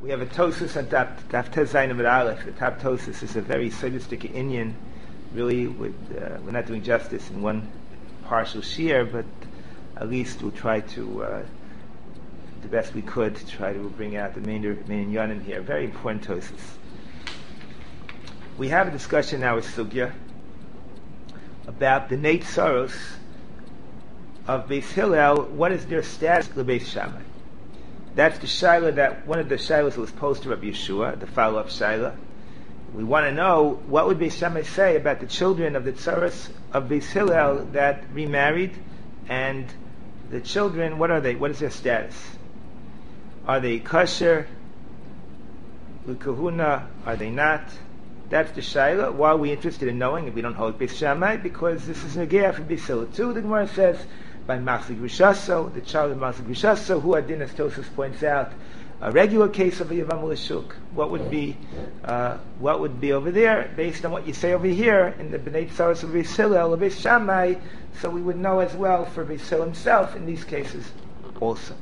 We have a Tosus on Daf Tezayin Amud Aleph. The top Tosus is a very sadistic Indian. Really, we're not doing justice in one partial shiur, but at least we'll try to, the best we could, to try to bring out the main yanim here. Very important Tosus. We have a discussion now with Sugya about the Nate Soros of Beis Hillel. What is their status to Beis Shammai? That's the shaila that one of the shailas that was posed to Rabbi Yeshua, the follow-up shaila. We want to know what would Beis Shammai say about the children of the tzaros of Beis Hillel that remarried, and the children, what are they? What is their status? Are they kosher, l'kahuna? Are they not? That's the shaila. Why are we interested in knowing if we don't hold Beis Shammai? Because this is negea for Beis Hillel too. The Gemara says by Machzik Rishaso, the child of Machzik Rishaso, who Adin, as Tosfos points out, a regular case of a Yavam L'Shuk. What would be over there, based on what you say over here, in the Bnei Tzaros of Beis Hillel, of Beis Shammai, so we would know as well for Beis Hillel himself in these cases also.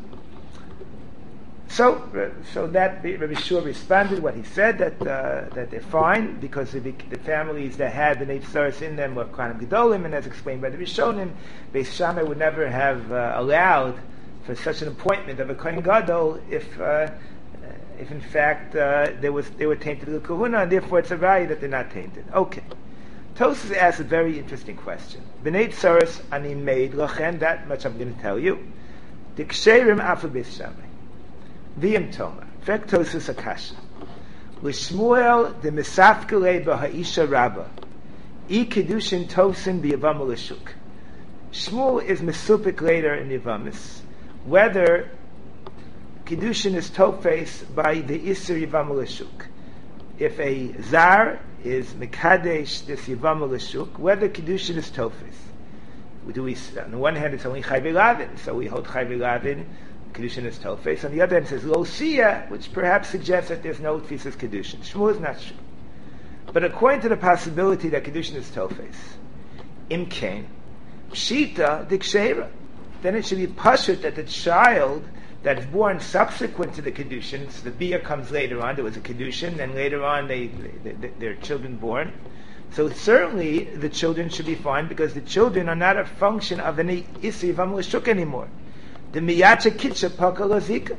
So that Rabbi Yeshua responded what he said, that they're fine because the families that had the Nate Tzaros in them were Kohanim Gedolim, and as explained by the Rishonim, Beis Shammai would never have allowed for such an appointment of a Kohen Gadol if in fact they were tainted with Kahuna, and therefore it's a raya that they're not tainted. Okay. Tosfos asks a very interesting question. Bnei Tzaros ani made lachen, that much I'm going to tell you. Diksherim afu Beis Shammai. V'im Toma. Fek Tosfos Akasha. L'Shmuel de Misafkele b'Ha'isha Rabba. I Kedushin Tosin b'Yavam L'Shuk. Shmuel is Mesupik later in Yavamis, whether Kedushin is Tofes by the Isser Yavam L'Shuk. If a Zar is Mekadesh this Yavam L'Shuk, whether Kedushin is Tofes. On the one hand it's only Chai V'Lavin, so we hold Chai V'Lavin, Kedushin is Tofes. On the other hand, it says Lo Shia, which perhaps suggests that there's no Tfisas Kedushin. Shmuel is not sure. But according to the possibility that Kedushin is Tofes, Imkain, Pshita Diksheira, then it should be pashut that the child that is born subsequent to the Kedushin, so the Bia comes later on, there was a Kedushin, and later on their children born. So certainly the children should be fine because the children are not a function of any Isi Yavam L'Shuk anymore. The miyacha kitcha pakala zika.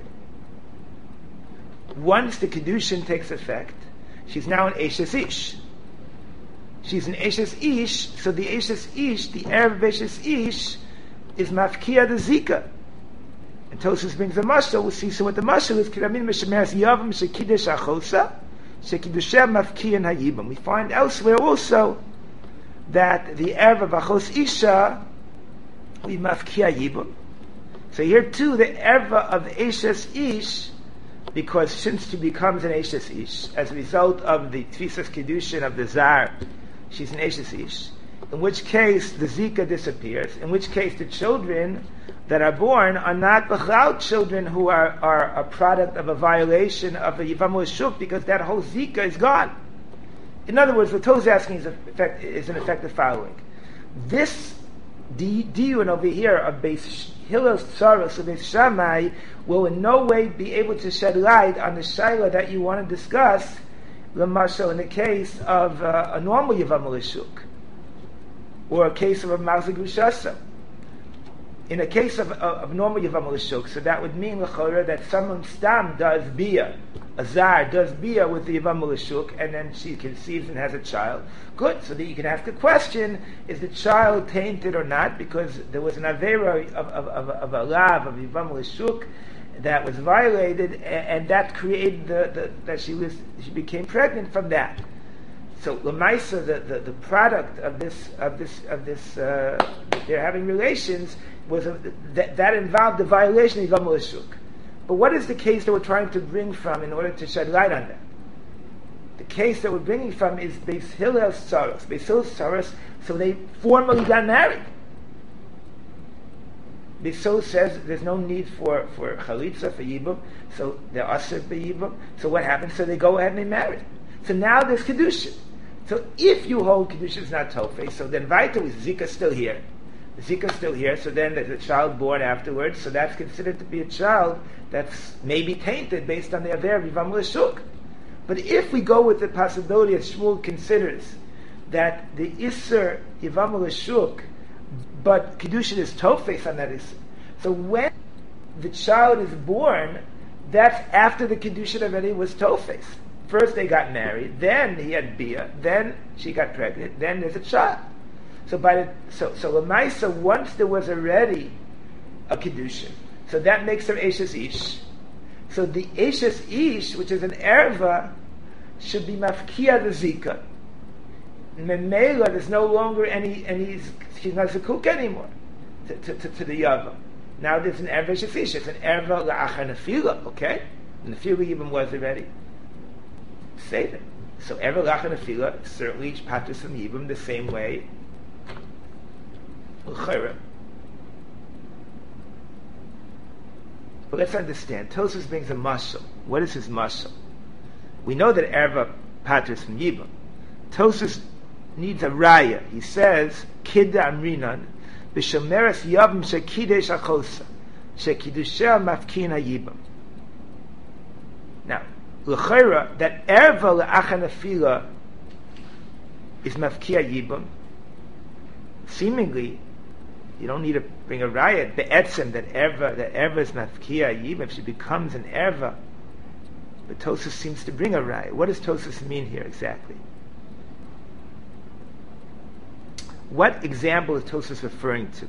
Once the kedushin takes effect, she's now an eshes ish. She's an eshes ish, so the eshes ish, the erev eshes ish, is mafkia the zika. And Tosfos brings a mashal. We'll see. So what the mashal is, kiramin mishemeres yavam shekidesh achosa shekidushem mafkia hayibam. We find elsewhere also that the erev of achos isha we mafkia yibam. So here too, the erva of Eshes Ish, because since she becomes an Eshes Ish, as a result of the Tfisas Kedushin of the Zar, she's an Eshes Ish, in which case the Zika disappears, in which case the children that are born are not B'chal children who are a product of a violation of the Yavam L'Shuk, because that whole Zika is gone. In other words, what Tosfos is asking is in effect the following. This diyun over here of Beis Hillel's tzaros of Beis Shammai will in no way be able to shed light on the shaila that you want to discuss, l'mashal, in the case of a normal Yavam L'Shuk, or a case of a Machzik Rishaso. In a case of normal Yavam L'Shuk, so that would mean l'chorah that someone stam does bia, a zar does bia with the Yavam L'Shuk, and then she conceives and has a child. Good, so that you can ask the question: is the child tainted or not? Because there was an avera of a lav of Yavam L'Shuk that was violated, and that created that she became pregnant from that. So l'maisa, the product of this they're having relations was that involved the violation of Yavam L'Shuk. But what is the case that we're trying to bring from in order to shed light on that? The case that we're bringing from is Beis Hillel's tzaros. Beis Hillel's tzaros, so they formally got married. Beis Hillel says there's no need for chalitza, for yibum, so they're asur for yibum. So what happens? So they go ahead and they marry. So now there's kedushin. So if you hold kedushin is not tofes, so then weiter with zika still here. The Zika's still here, so then there's a child born afterwards, so that's considered to be a child that's maybe tainted based on the Aver of Yivam L'Shuk. But if we go with the possibility that Shmuel considers that the Isser Yivam L'Shuk, but Kiddushin is Tofes on that Isser. So when the child is born, that's after the Kiddushin already was Tofes. First they got married, then he had Bia, then she got pregnant, then there's a child. So Lamaisa, once there was already a Kiddushin, so that makes her Eshes Ish. So the Eshes Ish, which is an Erva, should be Mafkia the Zika. Memela, there's no longer she's not Zakuk anymore to the Yava. Now there's an Erva Eshes Ish, it's an Erva La'achar Nefila, okay? Nefila even was already. Say that. So Erva La'achar Nefila, certainly Patris from Yibam the same way. But let's understand. Tosfos brings a mashal. What is his mashal? We know that Erva Patris from Yibam. Tosfos needs a raya. He says, Kidda Amrinan, B'shomeres Yavim Shekidesh Achosa, Shekidushel Mafkin HaYibam. Now, l'chayra, that Erva La'achar Nefila is Mafkia Yibam. Seemingly, you don't need to bring a riot. Be'etzem that Erva is Mafkia Yibam, if she becomes an Erva. But Tosfos seems to bring a riot. What does Tosfos mean here exactly? What example is Tosfos referring to?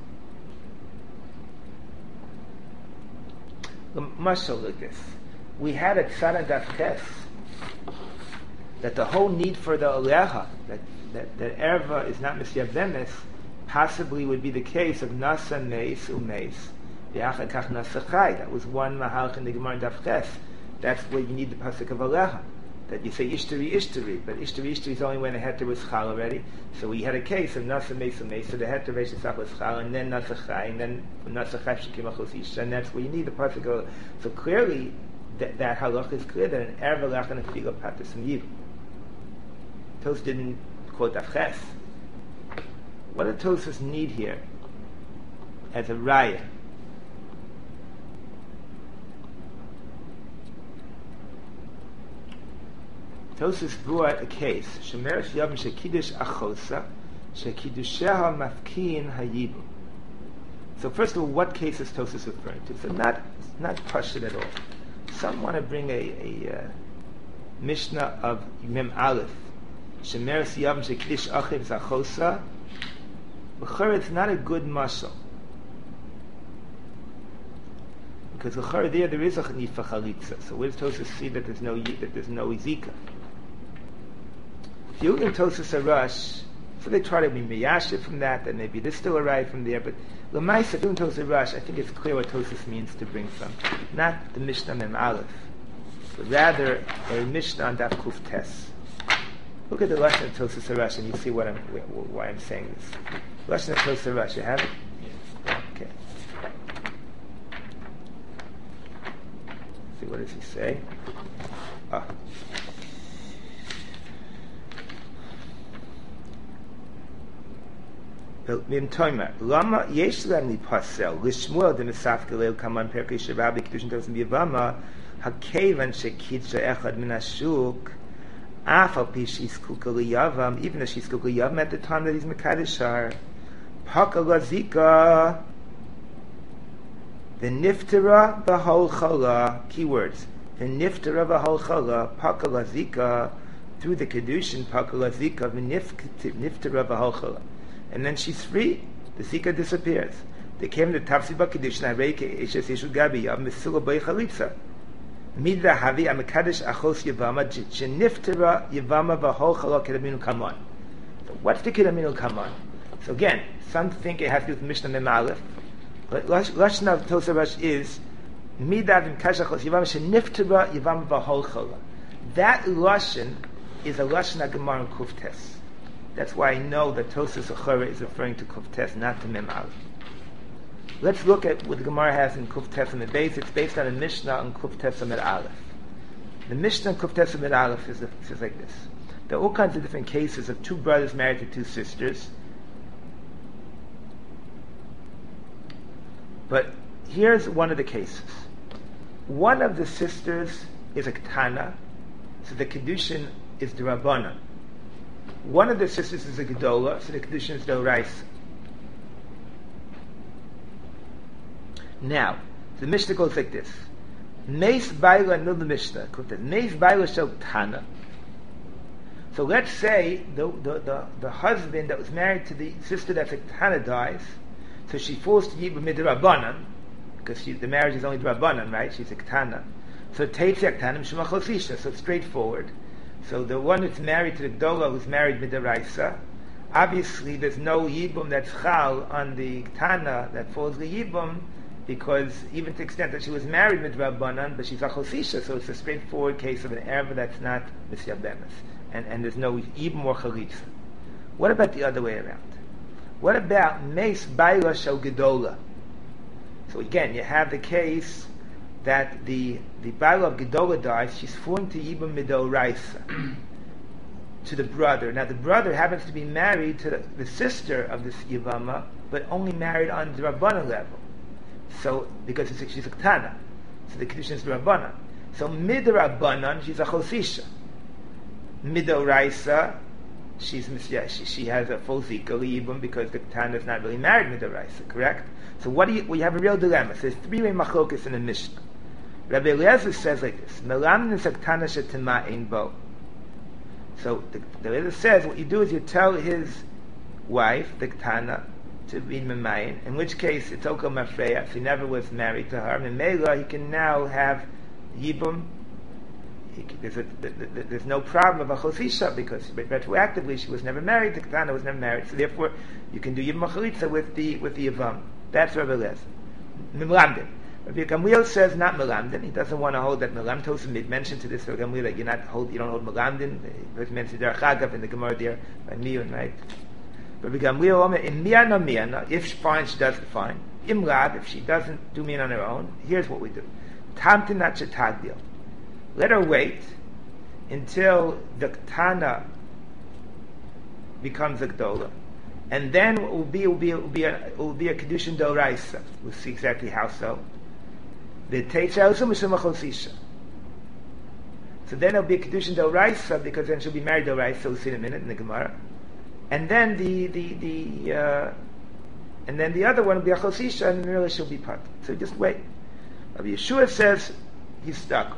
Mashal like this. We had at Tzad Daf Ches that the whole need for the Aleha, that Erva is not Misyabemes, possibly would be the case of Nasa Meis Umeis V'achar Kach Nasa Chai. That was one Mahalch in the Gemara Daf Ches. That's where you need the pasuk of Aleha, that you say Ishtari, but Ishtari is only when the heter was Chal already. So we had a case of Nasa Meis Umeis, so the heter Reishesach was Chal, and then Nasa Chai, and then Nasa Chai Shekim Achos Isha, and that's where you need the pasuk of. So clearly, that halach is clear that an Erva La'achar Nefila Patris from Yibam. Tosfos didn't quote Daf Ches. What does Tosfos need here as a raya? Tosfos brought a case. Shemeres Yavim Shekidush Achosa, Shekidusheha Mafkin HaYibam. So first of all, what case is Tosfos referring to? So not Pashut at all. Some want to bring a Mishnah of Mem Aleph. Shemeres Yavim Shekidush Achiv Zachosa. L'chara, it's not a good mashal, because l'chara there is a need for chalitza. So where does Tosfos see that there's no izika? If you look in Tosfos Arash, so they try to be miyashif from that maybe there's still a right from there. But l'maisa, if you look in Tosfos Arash, I think it's clear what Tosfos means to bring from, not the Mishnah Mem Aleph, but rather a Mishnah on Daf Kuf Tes. Look at the Lashon of Tosfos Arash and you see why I'm saying this. Lashon of Tosfos Arash, you have it? Okay. See, what does he say? Lama yesh lem lipasel lishmuel demisaf galel kaman perkei sheva b'kedushin tosem b'yavama hakevan shekidusha echad min hashuk. Afal pi she's kukuliyavam, even though she's kukuliyavam at the time that he's mekadeshar, pakalazika, the niftera b'hol chala. Keywords: the niftera b'hol chala, pakalazika, through the kedushin, pakalazika, the niftera b'hol chala, and then she's free. The zika disappears. They came to tafsiba kedushin areike eshes yeshud gabiyav misula b'chalitza. Midra havi amekadesh achos yavama jeniftera yavama v'hol chala kedaminu kamon. So what's the kedaminu kamon? So again, some think it has to do with Mishnah Mem Aleph, but Lashon of Tosfos Arash is Midra amekadesh achos yavama jeniftera yavama v'hol chala. That Lashon is a Lashon HaGemara in Kuf Tes. That's why I know that Tosfos Achara is referring to Kuf Tes, not to Mem Aleph. Let's look at what the Gemara has in Kuf Tes Amid Beis. It's based on a Mishnah on Kuf Tes Amid Aleph. The Mishnah on Kuf Tes Amid Aleph is like this. There are all kinds of different cases of two brothers married to two sisters. But here's one of the cases. One of the sisters is a Ketana, so the Kedushin is the Rabbanan. One of the sisters is a Gedola, so the Kedushin is the Oraisa. Now, the Mishnah goes like this. Meis Baila Nil the Mishnah. Meis Baila Shel Tana. So let's say the husband that was married to the sister that's a Tana dies, so she falls to Yibum Midrabanan, because the marriage is only Drabanan, right? She's a Ketana. So Teitzi Aktanim Shemachosisha, so it's straightforward. So the one that's married to the Gdola who's married Midaraisa, obviously there's no Yibum that's Chal on the Ketana that falls the Yibum, because even to the extent that she was married Midrabanan, but she's a Chosisha, so it's a straightforward case of an Erva that's not Misyabemis. And there's no Yibum or Chalitza. What about the other way around? What about Meis Baila Shel Gedola? So again, you have the case that the Baila of Gedola dies, she's falling to Yibum Midoraisa, to the brother. Now the brother happens to be married to the sister of this Yivama, but only married on the Rabbanan level. So, because she's a Ketana, so the Kedushin is the Rabbanan. So Midrabanan, she's a Chosisha. Midoraisa, she has a full Zika Yibum because the Ketana is not really married Midoraisa, correct? So we have a real dilemma. So there's three-way machlokas in the Mishnah. Rabbi Eliezer says like this: Melamnin Saktana Shetima Ein Bo. So the Eliezer says what you do is you tell his wife, the Ketana, to be Memayin, in which case it's Oko Mafreya, so he never was married to her. Memela, he can now have Yibum. There's no problem of a Chosisha because retroactively she was never married, the Ketana was never married, so therefore you can do Yibum Chalitza with the Yivam. That's Rabbi Eliezer. Melamdin. Rabbi Gamliel says not Melamdin. He doesn't want to hold that Melamdin. Tosim mentioned to this Rabbi Gamliel that you don't hold Melamdin. He mentioned Derech Agav in the Gemara there by Miyun, right? Rabbi Gamliel Omer in Miyana Miyana. If fine, she does it fine. Imrab, if she doesn't do Miyan on her own, here's what we do. Tamtin Nachetagdil. Let her wait until the Ketana becomes a Gdola. And then it will be a Kedushin Doraisa. We'll see exactly how so. The Teitza also Mishum Chosisha. So then it'll be a Kedushin Doraisa because then she'll be married Doraisa. We'll see in a minute in the Gemara. And then the other one will be a Chosisha, and really she'll be part. So just wait. Rabbi Yeshua says he's stuck.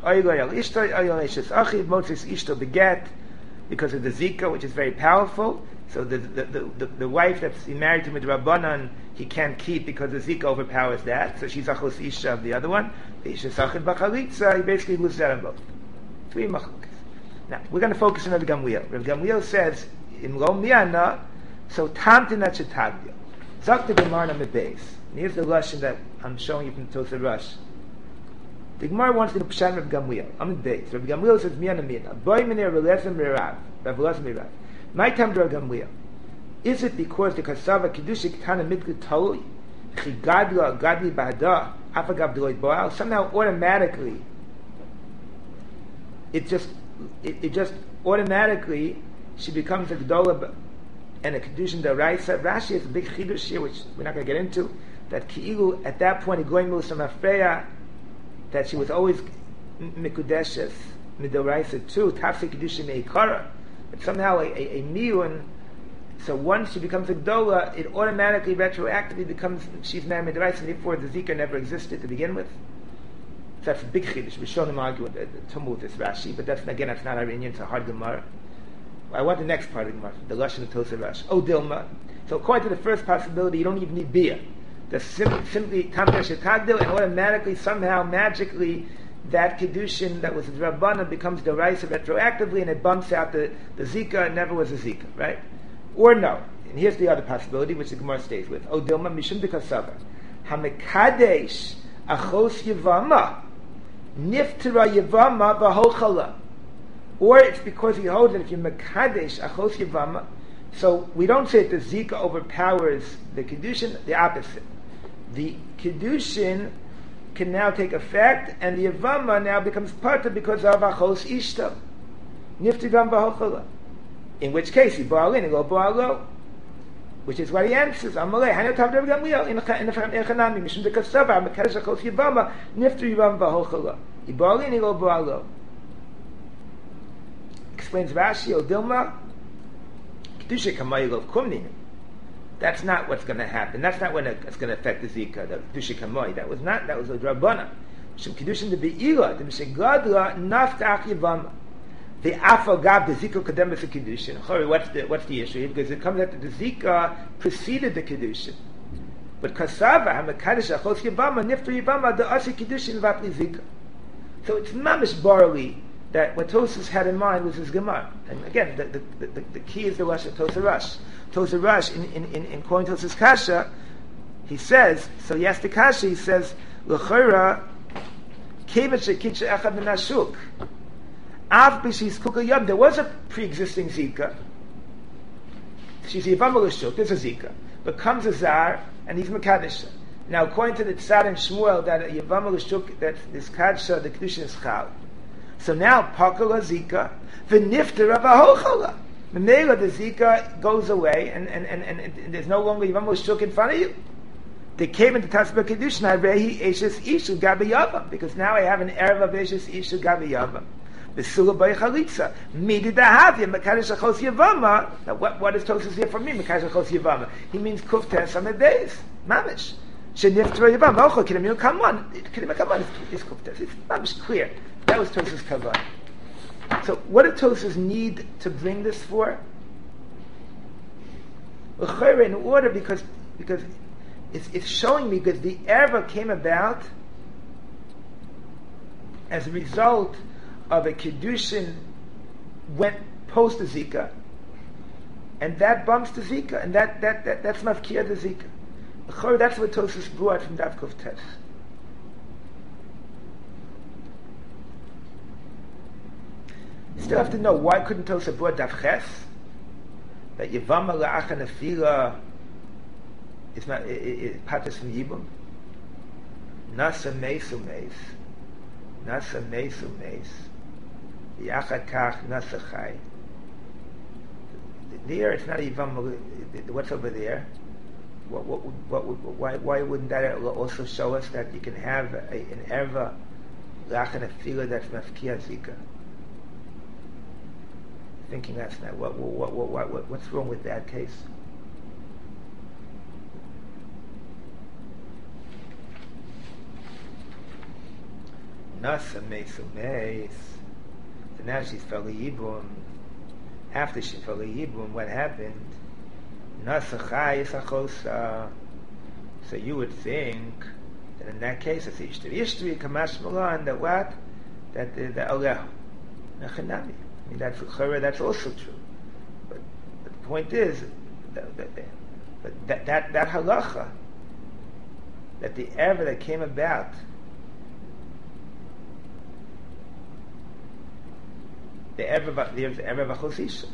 Because of the Zika, which is very powerful. So the wife that's married to Midrabanan, he can't keep because the Zika overpowers that. So she's a Chosisha of the other one. He basically loses out on both. Three machlokas. Now, we're going to focus on Rabbi Gamliel. Rabbi Gamliel says, in Lo Miyana, so Tamtin Achetagdil. Zak the Gemara on the base. And here's the Lashon that I'm showing you from Tosar Rush. The Gemara wants to do Pshat Rabbi Gamliel. I'm in base. Rabbi Gamliel says, Miyana Miyana. Boy Minir Relezim Mirav. Rav Elazar Mirav. My time to Rabbi Gamliel. Is it because the Kasava Kedusha Ketana Mitku Toli Chigadla Gadli Bahada Afagav Deloy Boal somehow automatically it just automatically she becomes a Gdola and a Kedushin Daraisa. Rashi has a big chidush here which we're not going to get into, that Ki'ilu at that point going Musa Mafreya, that she was always Mikudeshes Midoraisa too, Tafse Kedushin Meikara, but somehow a Miyun. So once she becomes a Gdola, it automatically, retroactively becomes, she's married Midoraisa, and therefore the Zika never existed to begin with. So that's a big chiddush. We show them argue to move this Rashi, but that's not our Indian, it's a hard Gemara. I want the next part of the Gemara, the Lashon of Tosar Rashi. Oh, Dilma. So according to the first possibility, you don't even need Bia. That's simply Tamter Shetagdil, and automatically, somehow, magically, that Kedushin that was a Drabbana becomes Deraisa retroactively, and it bumps out the Zika. It never was a Zika, right? Or no. And here's the other possibility, which the Gemara stays with. Oh, Dilma Mishum Dekasava. Hamekadesh Achos Yevama Niftara Yevama V'Hochala. Or it's because he holds that if you're Mekadesh Achos Yevama, so we don't say that the Zika overpowers the Kedushin, the opposite. The Kedushin can now take effect, and the Yevama now becomes parta because of Achos Ishta. Niftivam V'Hochala. In which case, you Ba'alin, you go Ba'alo. which is what he answers. Amalei, Hanu Tav Reb Gamliel in Chanami, Mishum de Kasava, Mekadosh Achos Yibama, Nifter Yibam V'Holchala. Yibali and Ilo B'Alo. Explains Rashi, O Dilma, Kedusha Kamayil of Kumnin. That's not what's going to happen. That's not when it's going to affect the Zika, the Kedusha Kamoy. That was a Drabbana. Mishum Kedushin de Be'ila, the Mishum Gadla, Naftach Yibama. The Afal Gab, the Zika Kademis of Kedushin. What's the issue? Because it comes out that the Zika preceded the Kedushin. But Kasava, HaMekadosh Achos Yibama, Nifter Yibama, the Asi Kedushin Vatli Zika. So it's mamish barley that what Tosas had in mind was his Gemara. And again, the key is the Rosh of Tosa Rush. Tosa Rush, in quoting Tosas Kasha, he says, so yes, the Kasha, he says, L'chora, Kevet Shekitcha Echad Min Hashuk. Av B'shis Kukayam, there was a pre-existing Zika. She's Yivam L'shuk, there's a Zika. But comes a Zar, and he's Mekadosh. Now, according to the Tzad and Shmuel, that Yivam L'shuk, that this Kadsha, the Kedushin is Chal. So now, Pakala Zika, the Nifter of Ahochala. The Mela, the Zika goes away, and there's no longer Yivam L'shuk in front of you. They came into Tasba Kedushin, Harehi Eshes Ishu Gabi Yavam, because now I have an Erev of Eshes Ishu Gabi Yavam. Besula by Chalitza. Midi Dahavia, Mekadosh Achos Yavama. Now, what is Tosas here for me, Mekadosh Achos Yavama? He means Kuftes on the days. Mamish. Sheniftra Yavama. Ocho, Kidamil, come on. Kidamil, come on. It's Kuftes. It's Mamish clear. That was Tosas Kavan. So, what did Tosas need to bring this for? In order, because it's showing me, because the Erva came about as a result of a Kedushin went post the Zika, and that bumps the Zika, and that's Mafkia the Zika. That's what Tosas brought from Daf Kuf Tes. You still have to know, why couldn't Tosas brought Daf Ches? That Yevama La'acha Nefila is not Patas from Yibum. Nasa Meisu Meis. Nasa Meisu Meis. Yachakach Nasachai. There, it's not even what's over there. Why wouldn't that also show us that you can have an erva lachan afila that's mafkia zika? Thinking that's not what's wrong with that case? Nasa Mesu Meis. Now she's fell Yibum. After she fell Yibum, what happened? Nasachai Sachosa. So you would think that in that case, it's Ishtri Kamash Malan, that what? That the Aleh. Nachanami. I mean, that's also true. But the point is, that halacha, that the erva that came about, the Erev Achosisha.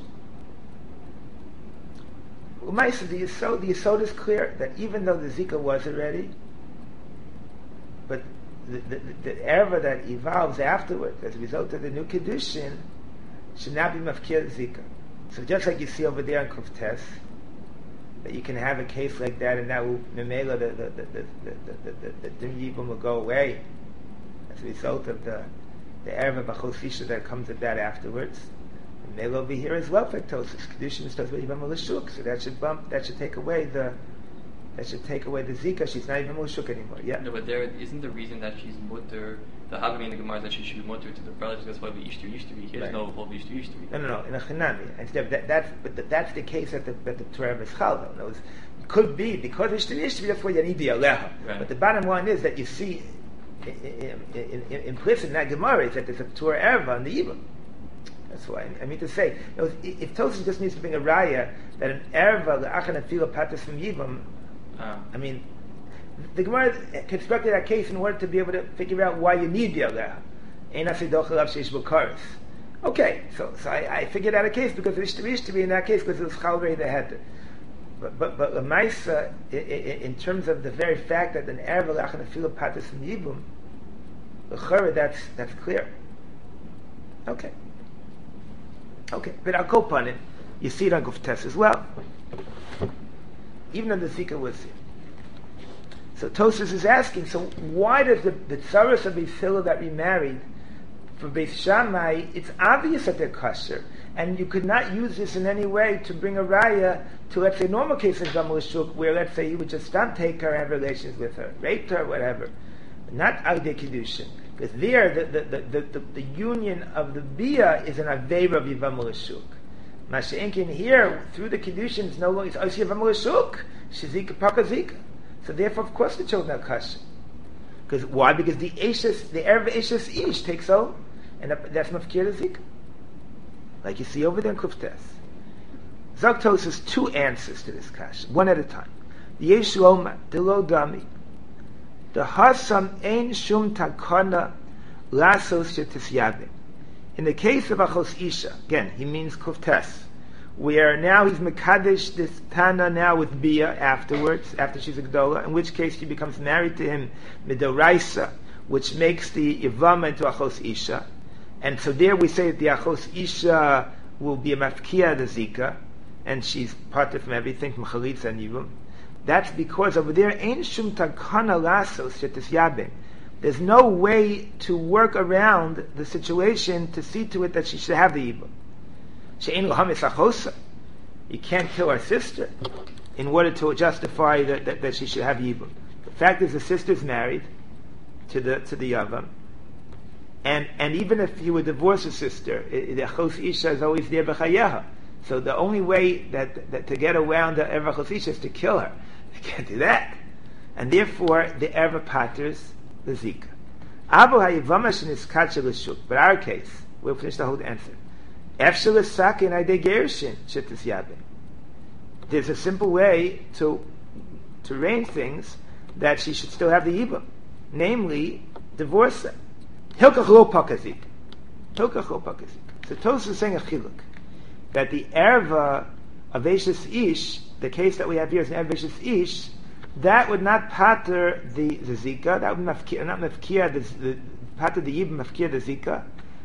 The Yisod is clear that even though the Zika was already, but the Erev that evolves afterward as a result of the new Kedushin should not be Mafkir Zika. So just like you see over there in Kuf Tes, that you can have a case like that, and that will Memela the Dim Yibum will go away as a result of the Erev B'Chosisha that comes of that afterwards. And they'll over here as well for Tosas. Kedushin is Tosas Yivam L'Shuk, so that should take away the Zika. She's not even L'Shuk anymore. Yeah. No, but there isn't the reason that she's mutter. The Havami in the Gemara is that she should be mutter to the brothers. That's why we used to be. Here's right. No whole used to be. No. In a Chanami, instead that's the case that the Torah is Chal. It could be because used to be. That's why you need the Aleha. Right. But the bottom line is that you see. Implicit in that Gemara is that there's a Torah Erva on the Yibum. That's why I mean to say, if Tosas just needs to bring a raya that an Erva le'achan afila patas from Yibum, I mean, the Gemara constructed that case in order to be able to figure out why you need the Aleha. Ein asidoch alav sheish b'karis. Okay, so I figured out a case because it used to be in that case because it was Chalvei that had it. But Lamaisa, in terms of the very fact that an Erev Lachan Afilu Patas from Yibum, L'chara, that's clear. Okay. But I'll go upon it. You see it on Kuf Tes as well. even though the Zika was here. So Tosfos is asking, so why does the tzaros of Beis Hillel that remarried for Beis Shammai, it's obvious that they're kosher, and you could not use this in any way to bring a raya to, let's say, normal cases of Gam L'Shuk, where, let's say, you would just not take her and have relations with her, raped her, whatever. Not Agdei Kiddushin. Because there, the union of the Bia is an Aveira of Yivam L'Shuk. Masha'inkin here, through the Kiddushin, is no longer, it's Osi Yivam L'Shuk, Shizika Pakazika. So therefore, of course, the children are kosher. Because why? Because the Erev Eshes Ish takes over. And that's mafkir zik, like you see over there in Kuftes. Zoktos has two answers to this kasha, one at a time. The Yeshu Oma, the Lo Dami, the Hasam Ein Shum Takana Lasos Shetisyabe. In the case of Achos Isha, again, he means Kuftes, where now he's Mekadesh this Tana now with Bia afterwards, after she's a Gdola, in which case she becomes married to him Midoraisa, which makes the Yavama into Achos Isha. And so there we say that the Achos Isha will be a mafkia the Zika, and she's parted from everything, from Chalitza and Yibum. That's because over there, Ein Shum Takana Lasos Shetis Yabin. There's no way to work around the situation to see to it that she should have the Yibum. She'ein Lahamis Achosa. You can't kill her sister in order to justify that she should have Yibum. The fact is the sister's married to the Yavam. And even if he would divorce his sister, the Achos Isha is always there b'chayeha. So the only way that to get around the Erev Achos Isha is to kill her. You can't do that. And therefore, the Erev paters the Zika. Abu ha'yivamash in his kachel l'shuk. But our case, we'll finish the whole answer. Efshel l'sakin aydei gershin shetis yabe. There's a simple way to arrange things that she should still have the Yibam. Namely, divorce her. Hilkach lo pakazik. Hilkach lo pakazik. So Tosfos is saying a chiluk that the erva of Eshes Ish, the case that we have here is an erva Eshes Ish, that would not pater the Zika, that would not mafkia the pater the Yibam mafkia the Zika,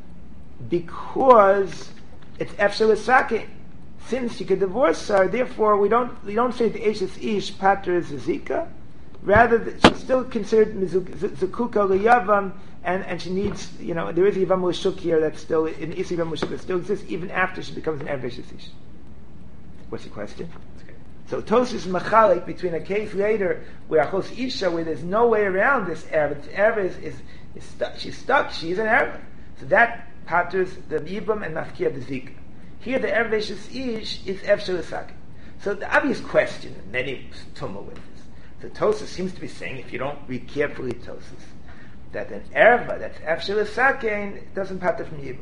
because it's efshel l'sakin. Since you could divorce her, therefore we don't say the Eshes Ish pater is the Zika. Rather, she's still considered Zukuka L'Yavam, and she needs, there is Yivam L'Shuk here that's still, in Isi Yivam L'Shuk that still exists even after she becomes an Erev Eshes Ish. What's the question? So Tosfos is machalik between a case later where Achos Isha, where there's no way around this Erev. The Erev is stuck. She's stuck. She's an Erev. So that patters the Yibam and Mafkia the Zika. Here the Erev Eshes Ish is Efshel L'sakin. So the obvious question, and many tumma with this. So Tosfos seems to be saying, if you don't read carefully Tosfos, that an erva that's efshel l'sakin doesn't pater from Yibum.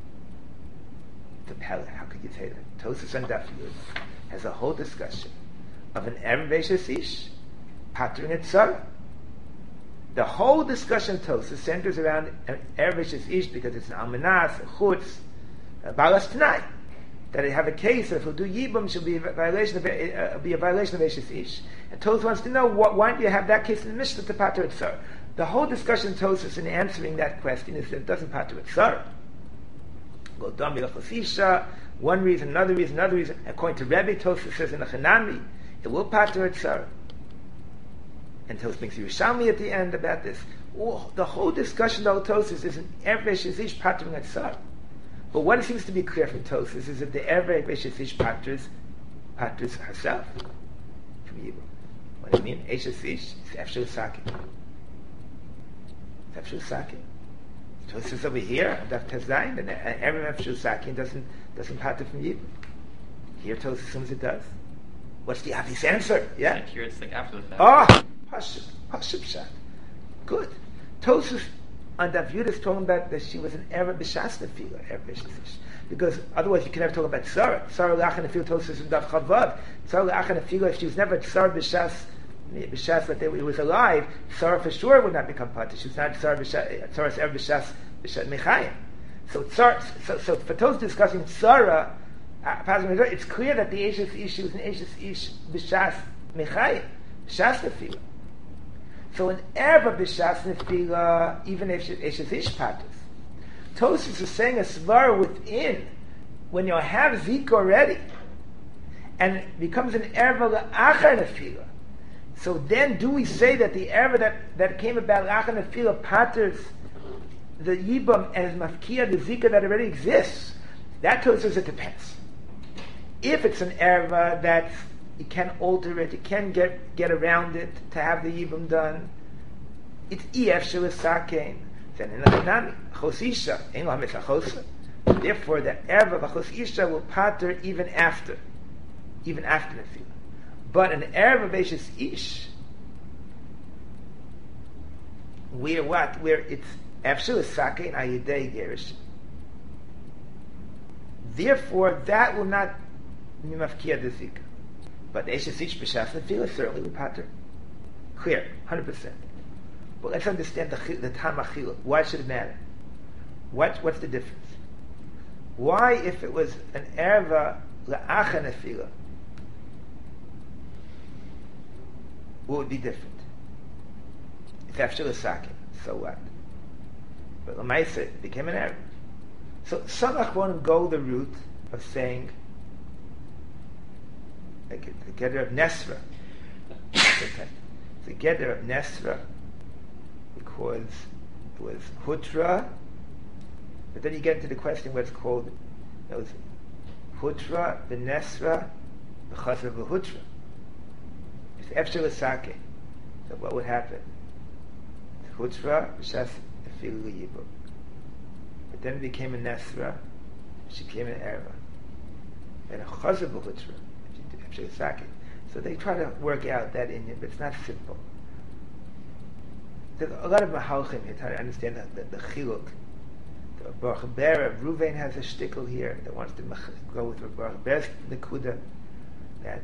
How could you say that? Tosfos and Daf Yud has a whole discussion of an erva Eshes Ish patering at Sarah. The whole discussion of Tosfos centers around an erva Eshes Ish because it's an almanas, a chutz, a balas t'nai. That they have a case that if we'll do Yibum, she'll be a violation of Eshes Ish. And Tosfos wants to know, why do you have that case in the Mishnah to pater at Sarah? The whole discussion of Tosfos in answering that question is that it doesn't pater at Sarah. Go down Achos Isha, one reason, another reason. According to Rebbe, Tosfos says in the Chanami, it will pater at Sarah. And Tosfos makes Yerushalmi at the end about this. The whole discussion of Tosfos is an Erev Eshes Ish patering at Sarah. But what seems to be clear from Tosfos is that the Erev Eshes Ish paters herself from Yibum. What do you mean? Eshes Ish is Efshel L'sakin. It's Efshel L'sakin. Tosfos over here, Daf Tezayin, and Erev Efshel L'sakin doesn't pater from Yibum. Here Tosfos assumes it does. What's the obvious answer? Yeah. And here it's like after the fact. Pashub Shat. Good. Tosfos and Daf Yud is talking about that she was an Erev B'shas Nefila, Erev Eshes Ish. Because otherwise you can never talk about Sarah. Sarah L'achan Nefila Tosfos and Daf Chavav. Sarah L'achan Nefila, if she was never Sarah B'shas that it was alive, Sarah for sure would not become Pater. She was not Sarah's Erev B'shas Mechayim. So for Tosfos discussing Sarah, it's clear that the Eshes Ish was an Eshes Ish B'shas Mechayim, B'shas Nefila. So an erva b'shas nefila, even if Eshes Ish paters. Tosfos is saying a svar within, when you have Zika already, and it becomes an erva la'achar nefila. So then, do we say that the erva that came about la'achar nefila paters the yibam and is mafkia the zika that already exists? That tells us it depends. If it's an erva that you can alter it, you can get around it to have the yibam done, it's ef shelisakein. Then in the Hanami, chosisha ein lo hamitzachosa. Therefore, the erva v'chosisha will pater even after the nefila. But an erva v'eshes ish, where it's ef shelisakein ayidei gerish. Therefore, that will not be mafkia the zika. But the eshes ish b'shas nefila certainly will pater. Clear, 100%. But let's understand the tam achila. Why should it matter? What's the difference? Why, if it was an erva la'acha nefila, what would be different? It's after the sakin, so what? But l'maisa it became an erva. So some achronim go the route of saying, like the gather of Nesra, the gather of Nesra, because it was Hutra, but then you get into the question what's called, it was Hutra, the Nesra, the Chasar v'Hutra. It's Efshel Asake. So what would happen? Hutra, B'shas Efilu Yibum. But then it became a Nesra, she became an Erva. And a Chasar v'Hutra, Efshel Asake. So they try to work out that Indian, but it's not simple. There's a lot of mahalchim here trying to understand the chiluk. The Baruch Ber, Ruvain has a shtickle here that wants to go with Baruch Ber's nekuda, that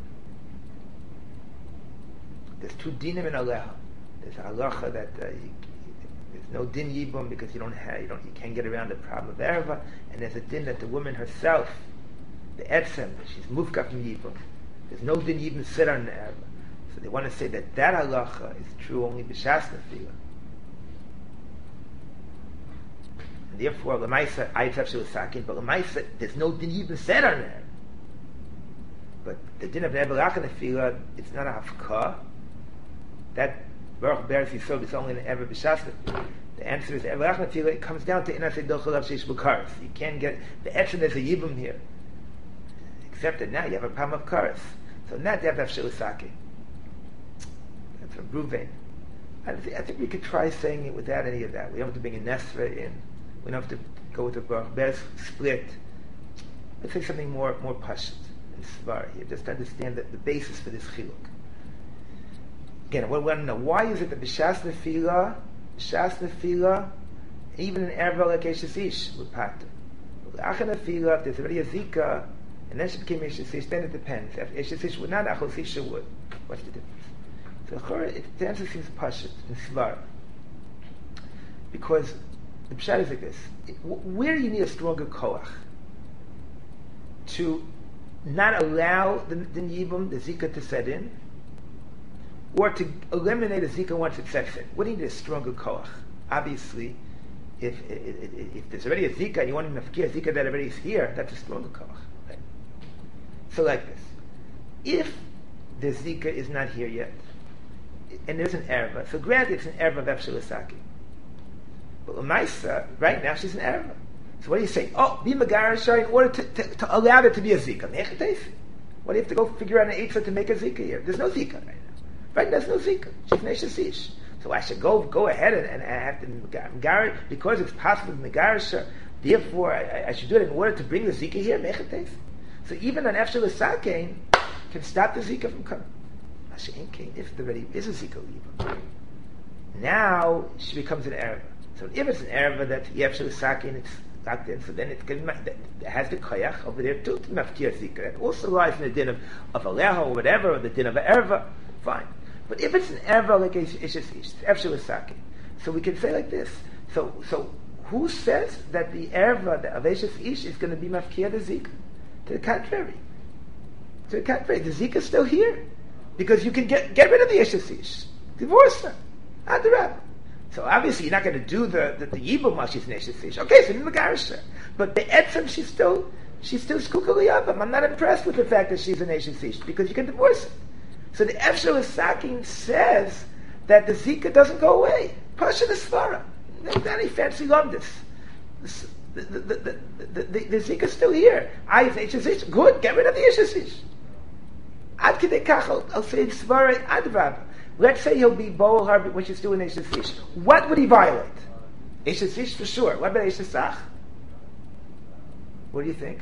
there's two dinim in aleha. There's halacha that there's no din yibum because you can't get around the problem of erva, and there's a din that the woman herself, the etzem, she's mufka from yibum. There's no din yibum sit on the erva. So they want to say that halacha is true only b'shas nefila. And therefore, l'maisa ayitzav shel sakin, but l'maisa there's no din even said on there. But the din of ne'evelacha nefila, it's not a hafka. That Baruch Beres Yisod is only an ever b'shas nefila. The answer is ne'evelacha nefila. It comes down to inasei dochel av sheish b'karas. You can't get the etzem. There's a yibum here, except that now you have a problem of karas. So now you have to have shel sakin. From Ruvain. I think we could try saying it without any of that. We don't have to bring a Nesra in. We don't have to go with the Baruch Ber's split. Let's say something more pashut and svar here, just to understand the basis for this chiluk. Again, we want to know, why is it that b'shas nefila, even an erva like eshes ish would pater. L'achar nefila, if there's already a zika, and then she became eshes ish, then it depends. If eshes ish would not, achos isha would. What's the difference? So the answer seems pashut and svar, because the pshat is like this: where you need a stronger koach to not allow the yibum, the zika, to set in, or to eliminate the zika once it sets in. What do you need a stronger koach? Obviously, if there's already a zika and you want to mafkir a zika that already is here, that's a stronger koach. Right? So like this: if the zika is not here yet, and there's an erva, so granted it's an erva of Efshel Asaki. But Lamaisa, right now she's an erva. So what do you say? Oh, be Megarashar in order to allow there to be a zika. What do you have to go figure out an eitzah to make a zika here? There's no zika right now. Right, there's no zika. She's Neshes Ish. So I should go ahead and I have to Megar, because it's possible Megarashar, therefore I should do it in order to bring the zika here. So even an Efshel Asaki can stop the zika from coming. If there already is a zika liba, now she becomes an erva. So if it's an erva that yefshel sakin, it's locked in, so then it has the koyach over there too to mafkir zika. That also lies in the din of aleha or whatever, or the din of an erva. Fine. But if it's an erva like eshes ish, yefshel sakin, so we can say like this. So who says that the erva of eshes ish is going to be mafkir the zika? To the contrary. The zika is still here. Because you can get rid of the eshes ish, divorce her, adarab. So obviously you're not going to do the yibum while she's an eshes ish. Okay, so you megarish her, but the etzem she's still she's still Skukah Liyavam. I'm not impressed with the fact that she's an Eshes Ish, because you can divorce it. So the Efshel Sakin says that the Zika doesn't go away. Pasha the Svara. Not any fancy lumdis. The Zika is still here. I have Eshes Ish. Good, get rid of the Eshes Ish. Ad Kedei Kach, I'll say Svara Adrab. Let's say he'll be Boel Har, which is still an Eshes Ish. What would he violate? Eshes Ish for sure. What about Eshes Ach? What do you think?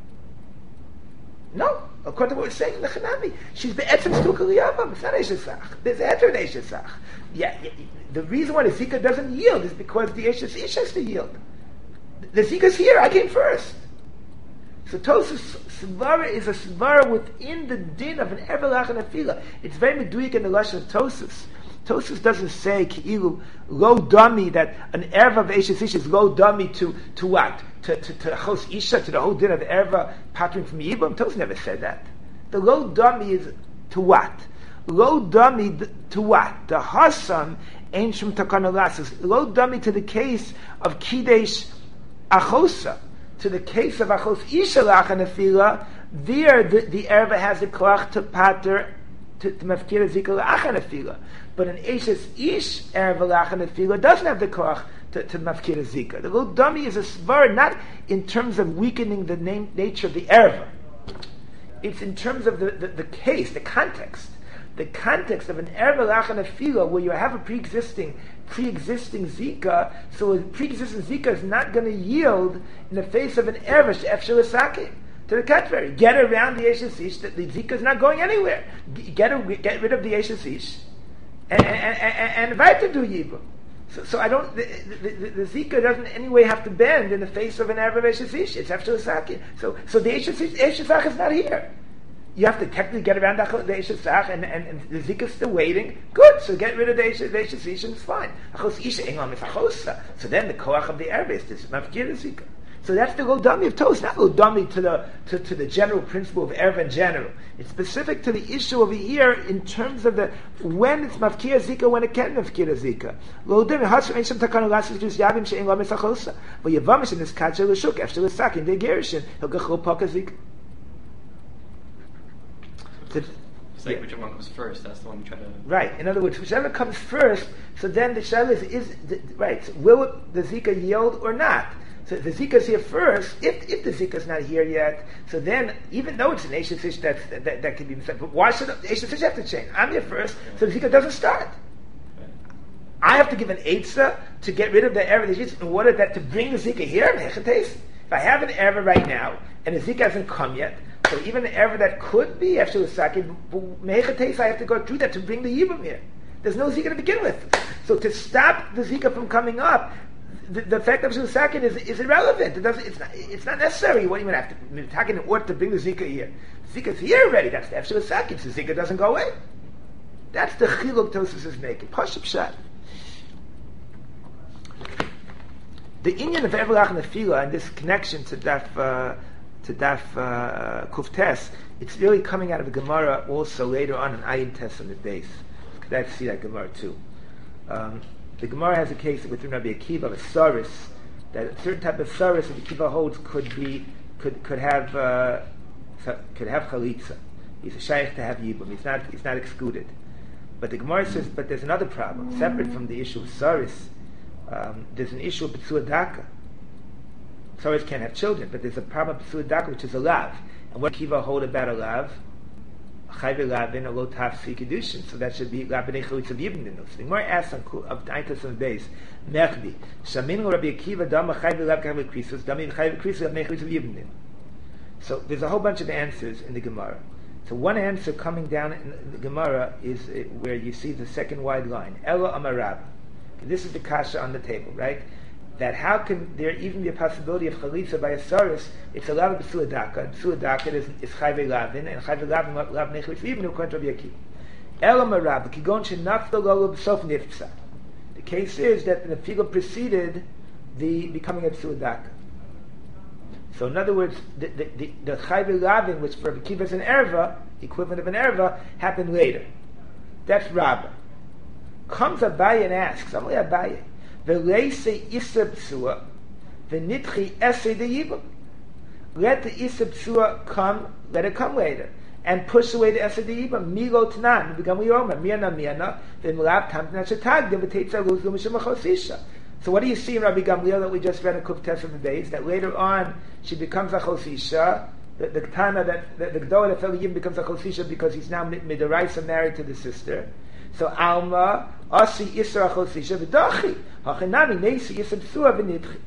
No. According to what we're saying in the Chanami, she's be'etzem Skukah Liyavam. It's not Eshes Ach. There's Eter in Eshes Ach. Yeah, the reason why the Zika doesn't yield is because the Eshes Ish has to yield. The Zika's here. I came first. So Tosas Svara is a Svara within the din of an Everlach and Afila. It's very meduyik in the lashon of Tosas. Tosas doesn't say Ki'ilu lo dummy that an erva of Eshes Ish is lo dummy to what? To Chos Isha, to the whole din of erva patering from Yibam. Tosas never said that. The lo dummy is to what? Lo dummy to what? The Hasam ain't from Takanalas. Lo dummy to the case of Kidesh Achosa. To the case of Achos Isha Lachanafila, there the erva has the koach to pater to mafkir zika lachanafila. But an Eshes Ish erva lachanafila doesn't have the koach to mafkir zika. The little dummy is a svar not in terms of weakening the nature of the erva. It's in terms of the case, the context. The context of an erva lachanafila where you have a pre-existing zika, so a pre-existing zika is not going to yield in the face of an erva she'efshel l'sakim. To the contrary, get around the Eshes Ish. The zika is not going anywhere. Get rid of the Eshes Ish, and invite to do yibum. So I don't. The zika doesn't in any way have to bend in the face of an erva Eshes Ish. It's efshel l'sakim. So the Eshes Ish is not here. You have to technically get around the Eshes Ach, and the Zika is still waiting. Good, so get rid of the Eshes Ish, and it's fine. Achos Isha Englam is Achosa. So then the Koach of the Erva is this Mafkir Zika. So that's the Lodami of Tos, not Lodami to the general principle of Erva in general. It's specific to the issue over here in terms of the when it's Mafkir Zika, when it can Mafkir Zika. Lodami Hatzim Einsham Takanu Lasses Jus Yavim She Englam is Achosa. But Yavamish in this Kacha L'Shuk, Efshel L'Sak, in the Gerishin, He'll Gechol Poka Zika. It's like whichever one comes first, that's the one we try to... Right. In other words, whichever comes first, so then the shayla is right. So will the Zika yield or not? So the Zika is here first. If the Zika is not here yet, so then even though it's an Eshes Ish that can be mistaken, but why should the Eshes Ish have to change? I'm here first, so the Zika doesn't start. I have to give an Eitzah to get rid of the erva in order that to bring the Zika here. If I have an erva right now and the Zika hasn't come yet, so even the erva that could be after the sakin, I have to go through that to bring the yibum here. There's no zika to begin with. So to stop the zika from coming up, the fact of the sakin is irrelevant. It's not necessary. What do you have to attack in order to bring the zika here? The zika is here already. That's the after the sakin. So the zika doesn't go away. That's the chiluk Tosas is making. Pashup Pshat. The inyan of Everlach and Nefila and this connection to Daf Kuftes, it's really coming out of the Gemara also later on in Ayin Tes on the base. Let's see that Gemara too. The Gemara has a case within Rabbi Akiva of a saris, that a certain type of saris that Akiva holds could have chalitza. He's a shaykh to have yibum. He's not excluded. But the Gemara says, but there's another problem separate from the issue of saris. There's an issue of B'tzua Daka. Saris can't have children, but there's a problem of B'tzua Daka, which is a lav. And what Kiva hold about a lav? Chayve lavin a lo tafsi kedushin. So that should be lavin echolitz of yibn dinus. The Gemara asks of Taitas on the base, Mechdi, Shamin Rabbi Akiva dama chayve lav chayve krisus, dami chayve krisus lavin echolitz of yibn din. So there's a whole bunch of answers in the Gemara. So one answer coming down in the Gemara is where you see the second wide line. Elo amarab. This is the kasha on the table, right? That how can there even be a possibility of chalitza by a saris? It's a lav of B'tzua Daka. B'tzua Daka is chayve lavin, and chayve lavin lav nechlis even according to Rabbi Akiva. Elo marab kigon shenafta lo b'sof nifsa. The case is that the nefila preceded the becoming of B'tzua Daka. So in other words, the chayve lavin, which for Rabbi Akiva is an erva, equivalent of an erva, happened later. That's Rabbah. Comes Abaye and asks, only Abaye, V'leise isa b'tzua, v'nitchi esse de yibum. let the Isser Psua come, let it come later. And push away the Esed Yibam, Milo Tanan, Begam Yoma, Mirna, Vimlav Tamtna Shatag, Devatetza Luz Lumishimachosisha. So what do you see in Rabbi Gamliel that we just read in Kuf Tes of the days? That later on she becomes a Chosisha, the Tana that the Gdolah that fell Yibam becomes a Chosisha because he's now Midaraisa married to the sister. So Alma, Asi Isra Chosisha, V'dachi, Hachinami, Nesi Isra Psua V'nidchi.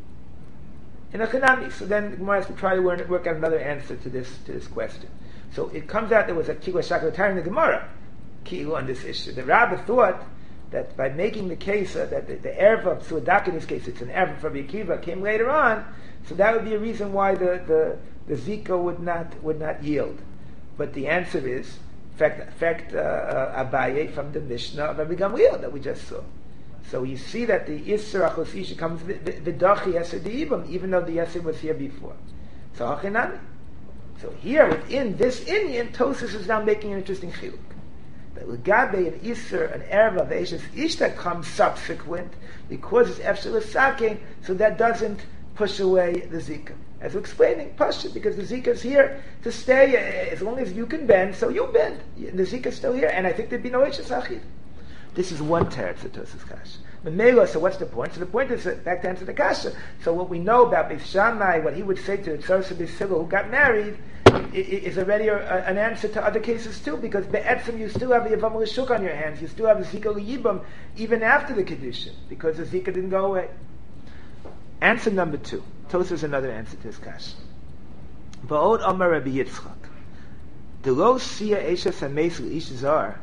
In a Chanami, so then the Gemara has to try to work out another answer to this question. So it comes out there was a Kilo Shakotari in the Gemara, Kilo on this issue. The Rabbi thought that by making the case that the Erev of Suadak in this case, it's an Erev from Yekiva, came later on, so that would be a reason why the Zika would not yield. But the answer is, in fact, Abaye from the Mishnah of Rabbi Gamliel that we just saw. So you see that the Isser Achosisha comes V'dachi Yesed Yibam, even though the Yesed was here before. So Hachinami. So here, within this Inyan, Tosas is now making an interesting chiluk. That L'gabe an Isser, an Erev of Eishes Ish that comes subsequent, because it's Efshel Saking, so that doesn't push away the Zika. As we're explaining, Pasha, because the Zika is here to stay, as long as you can bend, so you bend. The Zika is still here, and I think there'd be no Eishes Achid. This is one teretz of Tosas Kasha. So what's the point? So the point is back to answer the Kasha. So what we know about Beis Shammai, what he would say to the Tzarsa B'Sila who got married, is already an answer to other cases too, because Be'etzim you still have the Yavam L'Shuk on your hands, you still have the Zika L'Yibam, even after the Kedushin, because the Zika didn't go away. Answer number 2. Tosas is another answer to this Kasha. Ba'od Amar Rabbi Yitzchak. D'lo siya Eishes HaMeis L'Ish Zar,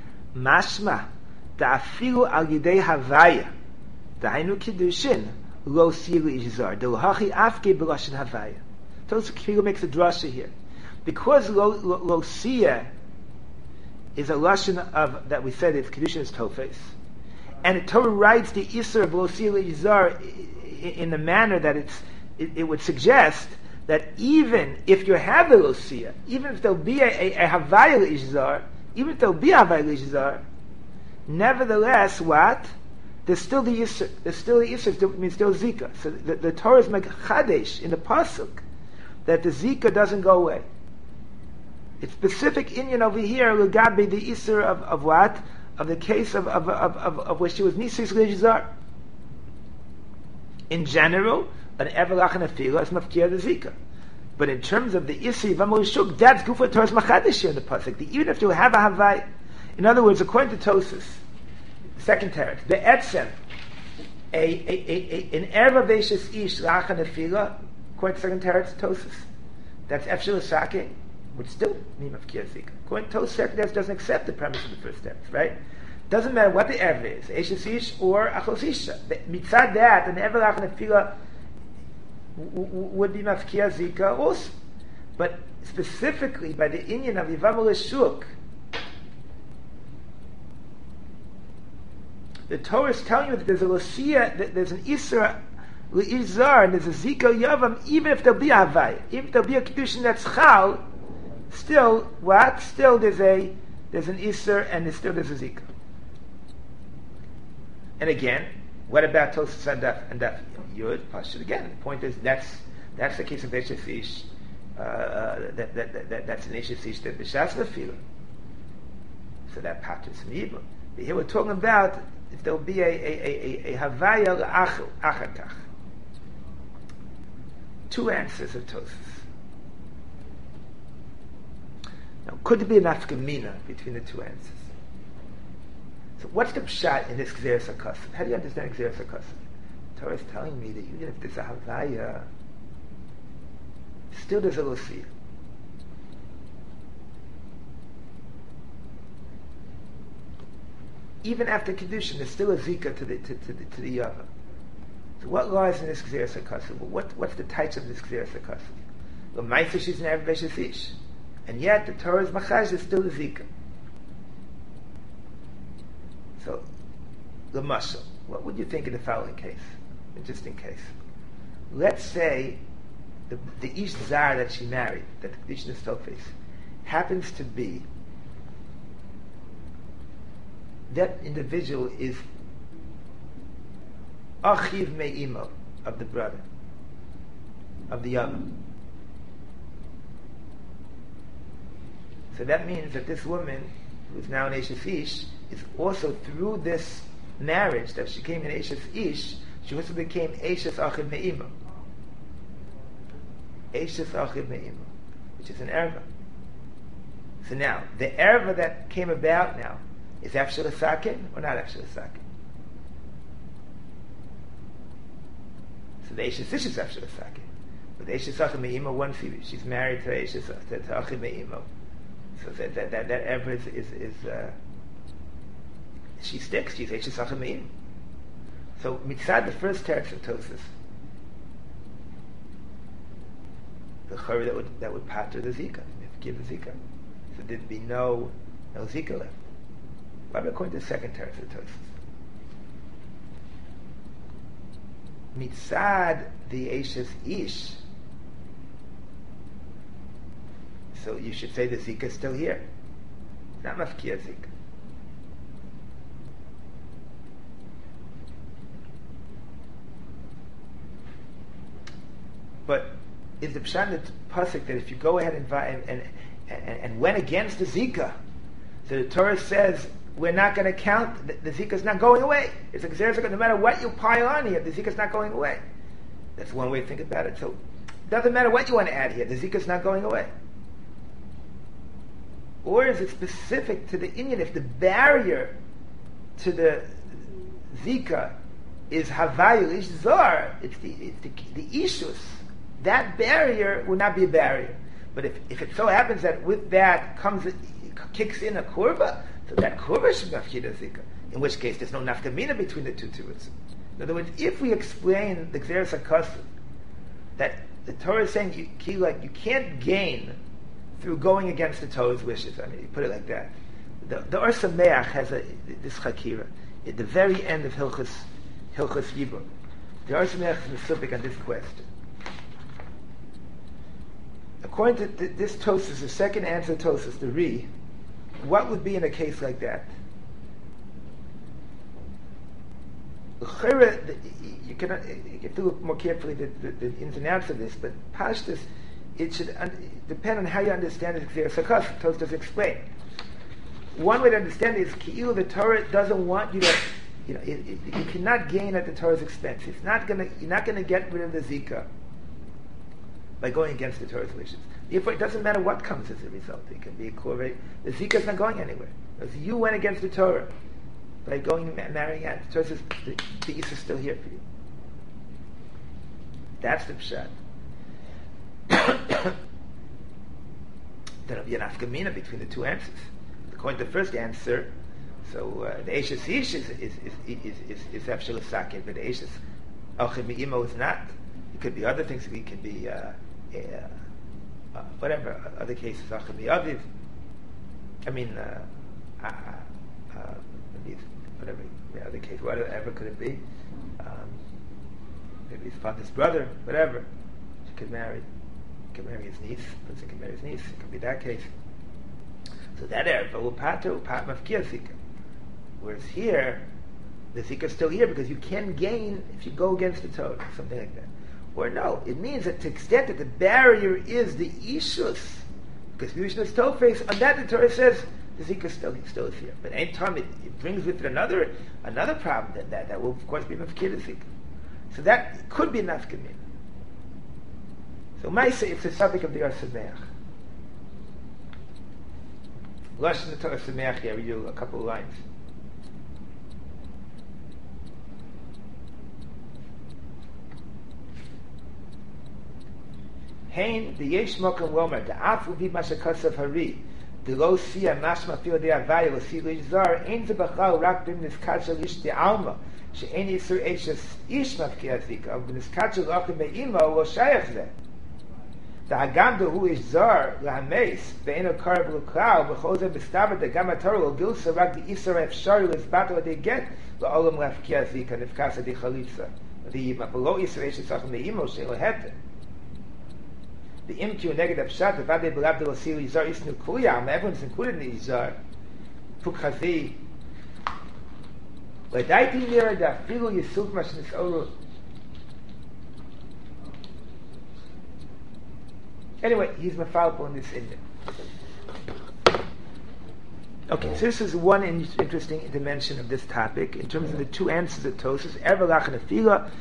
mashma da'afilu al yidei havaya da'ainu kiddushin lo siya L'Ish Zar d'lo hachi afke b'lashon havaya. Tosas Kfilu makes a drasha here. Because lo siya is a lashon of, that we said its Kiddushin is Tofes, and the Torah writes the Isser of lo siya L'Ish Zar in the manner that it would suggest that even if you have a Lucia, even if there'll be a Havaya L'Ish Zar, even if there'll be a Havaya L'Ish Zar, nevertheless, what? There's still the Yisr. There's still the Yisr, means still Zika. So the Torah is like Chadesh in the Pasuk, that the Zika doesn't go away. It's specific Indian over here, L'gabe the Yisr of what? Of the case of where she was Nisis L'Ish Zar. In general, an Evelach and a Fila is Mafkir the Zika. But in terms of the Isi Vamol Shuk, that's Gufa Torah's Machadish here in the Pasuk. Even if you have a Havai, in other words, according to Tosas, second teretz, the Etzem, an Erev Aveishis Ish Lach and a Fila, according to second teretz, Tosas, that's Efshel Sake, would still mean Mafkir Zika. According to Tosas, second teretz doesn't accept the premise of the first teretz, right? Doesn't matter what the Erev is, Eishes Ish or Achosisha. Mitzad that, an Erev Lach and a Fila would be Mafkia Zika also. But specifically by the Inyan of Yivam L'Shuk, the Torah is telling you that there's a Lucia, that there's an Isra L'Ish Zar, and there's a Zika Yavam, even if there'll be a Havai, even if there'll be a Kedushin that's Chal, still, what? Still there's an Isra and there's a Zika. And again, what about Tosas and Daf Yud? Pashut again. The point is that's the case of Eishes Ish. That's an Eishes Ish that B'Shas Lefila. So that patches Mibum. But here we're talking about if there will be a Havaya L'Achakach. 2 answers of Tosas. Now, could there be a nafkamina between the 2 answers? So what's the pshat in this Gzeres HaKasav? How do you understand Gzeres HaKasav? The Torah is telling me that even if there's a Havaya, still there's a Lucia. Even after Kedushin, there's still a Zika to the Yava. So what lies in this Gzeres HaKasav? Well, what's the types of this Gzeres HaKasav? The Ma'aser she's an Erev Eishes Ish. And yet the Torah's Machaj is still a Zika. So, the muscle. What would you think of the following case? Interesting case. Let's say the Ish Zar that she married, that the Kedushin is Tofes, happens to be that individual is Achiv Me'imo, of the brother, of the Yavam. So that means that this woman, who is now an Eishes Ish, is also through this marriage that she came an Eishes Ish, she also became Eishes Achiv Me'ima. Eishes Achiv Me'ima, which is an erva. So now, the erva that came about now, is Efshel Sakin or not Efshel Sakin? So the Eishes Ish is Efshel Sakin. But the Eishes Achiv Me'ima, one female, she's married to Eishes to Achiv Me'ima. So that erva is she sticks, she's Eishes Achiv Me'ima. So mitzad the first teretz of Tosfos, the chayra that would pater the zika, give the zika, so there'd be no zika left. But according to the second teretz of Tosfos, mitzad the Eishes Ish, so you should say the zika is still here. It's not mafkia zika. But is the pshat in the pasuk that if you go ahead and went against the zika, so the Torah says we're not going to count, the zika is not going away. It's like no matter what you pile on here, the zika is not going away. That's one way to think about it. So it doesn't matter what you want to add here, the zika is not going away. Or is it specific to the Indian? If the barrier to the zika is havayu ish zar, it's the ishus. That barrier would not be a barrier. But if it so happens that with that kicks in a kurba, so that kurba should be mafkida zika. In which case, there's no nafkamina between the two terutzim. In other words, if we explain the Gzeres HaKasav, that the Torah is saying you can't gain through going against the Torah's wishes. I mean, you put it like that. The Or Sameach has this chakira at the very end of Hilchos Yibum. The Or Sameach is specific on this question. According to this Tosfos, the second answer Tosfos, the Ri, what would be in a case like that? You have to look more carefully the ins and outs of this, but Pashtus, it should depend on how you understand it. Tosfos does explain. One way to understand it is Ki'ilu, the Torah doesn't want you to, you cannot gain at the Torah's expense. You're not going to get rid of the Zika by going against the Torah's wishes. Therefore, it doesn't matter what comes as a result. It can be a koreh. The Zika is not going anywhere. Because you went against the Torah by going and marrying out. The Torah says the Isa is still here for you. That's the pshat. There'll be an afkamina between the two answers. According to the first answer, so the Eishes Ish is Efshel Sakin, but the Eishes Achiv Me'ima is not. It could be other things. It could be whatever other cases. Achiv Me'aviv. I mean, whatever the other case. Whatever could it be? Maybe his father's brother. Whatever. She could marry. He could marry his niece. A person could marry his niece. It could be that case. So that erva will pater mafkia zika. Whereas here, the zika is still here because you can gain if you go against the Torah, something like that. Or no, it means that to the extent that the barrier is the ishus, because the ishus tofes, on that the Torah says the zika still is here. But any time it brings with it another problem, that will of course be mafkia zika. So that could be nafkamin. So Maisa, it's a subject of the Or Sameach. Lashon the Or Sameach here, I read you a couple of lines. Hein the yesh mokem lomer the af uvi mashakasav hari the lo siya mashma fil de avaya lo si lizar ein ze bachal rak bim niskachel ish de alma she'en yisur eishes ish mafkia zika of niskachel lachem be'ima lo shayach ze the hagamda hu ish zar lahameis ve'eno karav l'klau b'chozer b'stavar the gamator lo gilsa rak the isar efshari l'zbato de get lo olam lafkia zika nifkasa de chalitza the yima below isar eishes lachem be'ima she'lo hete. The imku negative pshat the vade belabde lo sili zar isnu kuyam everyone's included in the zar fukhazi ledaiti nira da filu yisuk mashnis oru. Anyway, he's mafalpo in this Indian. Okay, so this is one interesting dimension of this topic in terms of the two answers of Tosfos. Ervelach and Afila.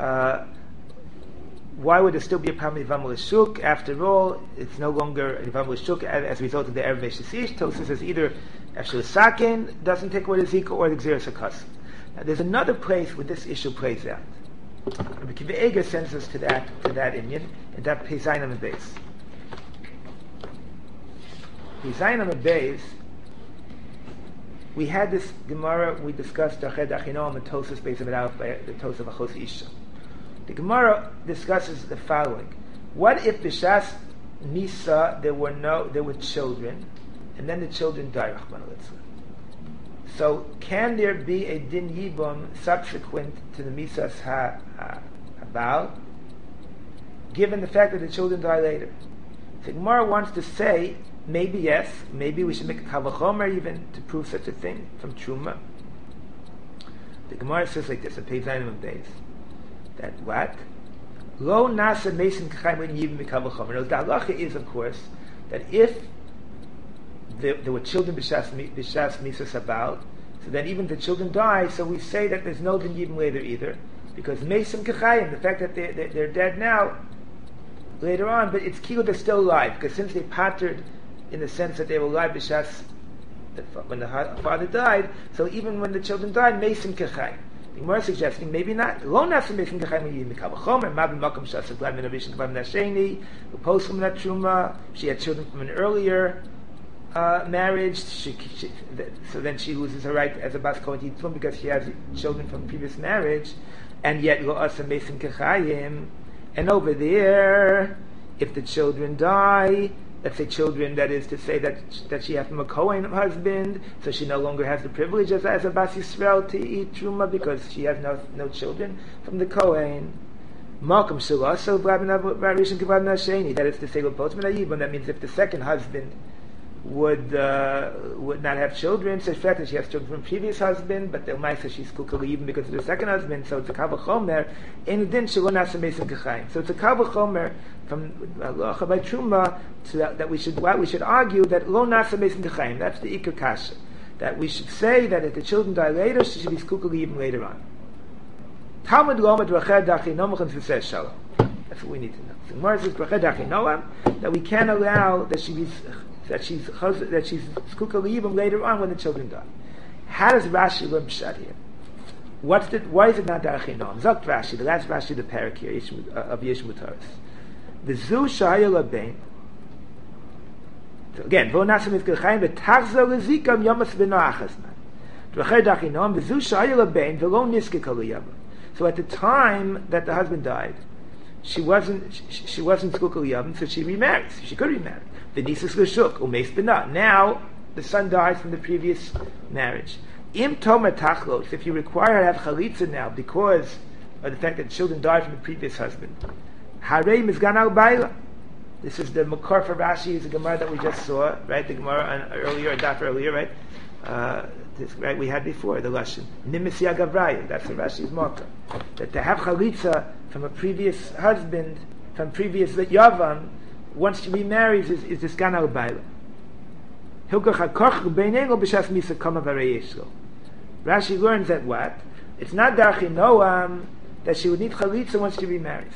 Why would there still be a problem with Yivam L'Shuk? After all, it's no longer Yivam L'Shuk as a result of the Erev Shesish. Tosfos says either Efshel Sakin doesn't take away the Zika or the Gzeras HaKasim. Now, there's another place where this issue plays out. Rabbi Akiva Eiger sends us to that inyan, and that Pei Zayin Amud Beis. Pei Zayin Amud Beis, we had this Gemara, we discussed Dached Achinoam and Tosfos Beis Amud Aleph by the Tosfos of Achos Isha. The Gemara discusses the following: what if B'shas Misa there were children, and then the children died? So can there be a din yibum subsequent to the Misas Habal, given the fact that the children die later? The Gemara wants to say maybe yes, maybe we should make a kavachomer even to prove such a thing from Truma. The Gemara says like this: in Pei Zayin Amud Beis, that what? Lo nasa mesim k'chaim when yivim mikavachomer. The halacha is, of course, that if there were children b'shas misas habal, so then even if the children die, so we say that there's no din yibum later either, because mesim k'chayim, the fact that they're dead now, later on, but it's kilo they're still alive, because since they pattered in the sense that they were alive b'shas when the father died, so even when the children died, mesim k'chayim. The Gemara is suggesting maybe not. Lo nasa mesim k'chayim when yivim mikavachomer, ma b'makom shas aglav min avishin k'vav nasheni, uposum na truma. She had children from an earlier marriage, so then she loses her right as a bas kohen yitzum because she has children from previous marriage, and yet lo asa mesim k'chayim. And over there, if the children die, let's say children, that is to say that she has from a kohen husband, so she no longer has the privilege as a bas Yisrael to eat truma because she has no children from the kohen. Malkum shelo so v'arishin k'vad nasheni. That is to say, that means if the second husband would not have children, so the fact that she has children from previous husband, but the Umaysa she's kukali even because of the second husband, so it's a kavachomer. In din shelo nasa mesim k'chayim. So it's a kavachomer from halacha by truma that we should argue that lo nasa mesim k'chayim. That's the ikar kasha. That we should say that if the children die later, she should be kukali even later on. Talmud lomad rached dachinoam v'seh shalom. That's what we need to know. So Gemara says rached dachinoam that we can't allow that she's skukah even later on when the children die. How does Rashi learn pshat here? Why is it not da'achinam? Zok Rashi, the last Rashi, the parak here of Yesh Mutaris. The zu shayel abein. So again, vo nasim is gechayim v'tachzor lezikam yomas v'noachasman. Drachay da'achinam the zu shayel abein v'lo niske kaliyava. So at the time that the husband died, she wasn't skukah yavim, so she remarried. She could remarry. V'nisas l'shuk umeis b'na. Now the son dies from the previous marriage. Im tomer tachlos, if you require her to have chalitza now because of the fact that children died from the previous husband, harei mizgan al baila. This is the makor for Rashi, is the Gemara that we just saw, right? The Gemara earlier, right? Right, we had before the lashon nimis yagavraya. That's the Rashi's marker. That to have chalitza from a previous husband, from previous yavam, once she remarries, is this gan al baila. Rashi learns that what? It's not da'achinoam that she would need chalitza once she remarries.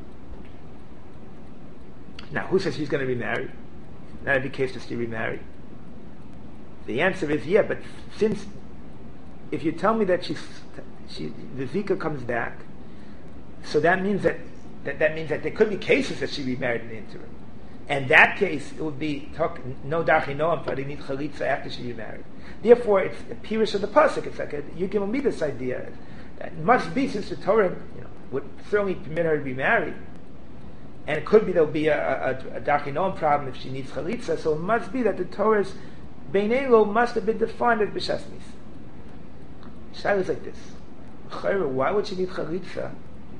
Now, who says she's going to remarry? Not every case does she remarry. The answer is yeah, but since if you tell me that the Zika comes back, so that means that there could be cases that she remarried in the interim. And that case, it would be no da'achinoam, but they need chalitza after she remarried. Therefore, it's a pirish of the pasuk. It's like you're giving me this idea that it must be, since the Torah would certainly permit her to be married, and it could be there'll be a da'achinoam problem if she needs chalitza. So it must be that the Torah's Beinelo must have been defined as b'shas misa. Shaila is like this: why would she need chalitza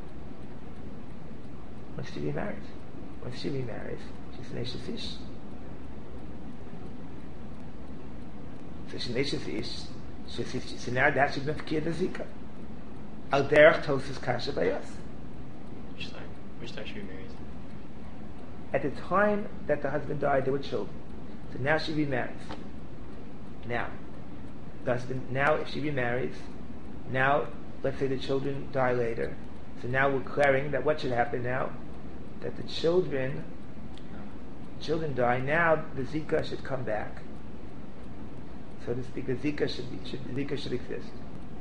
once she remarries? Once she remarries, she's an eshes ish. So she's an eshes ish. So now that she's been fakir the zika. Al derech tosas kasha bayas. Which time she remarries? At the time that the husband died, there were children. So now she remarries. Now, now if she remarries, now let's say the children die later. So now we're declaring that what should happen now? That the children die. Now the zika should come back. So to speak, the zika should exist.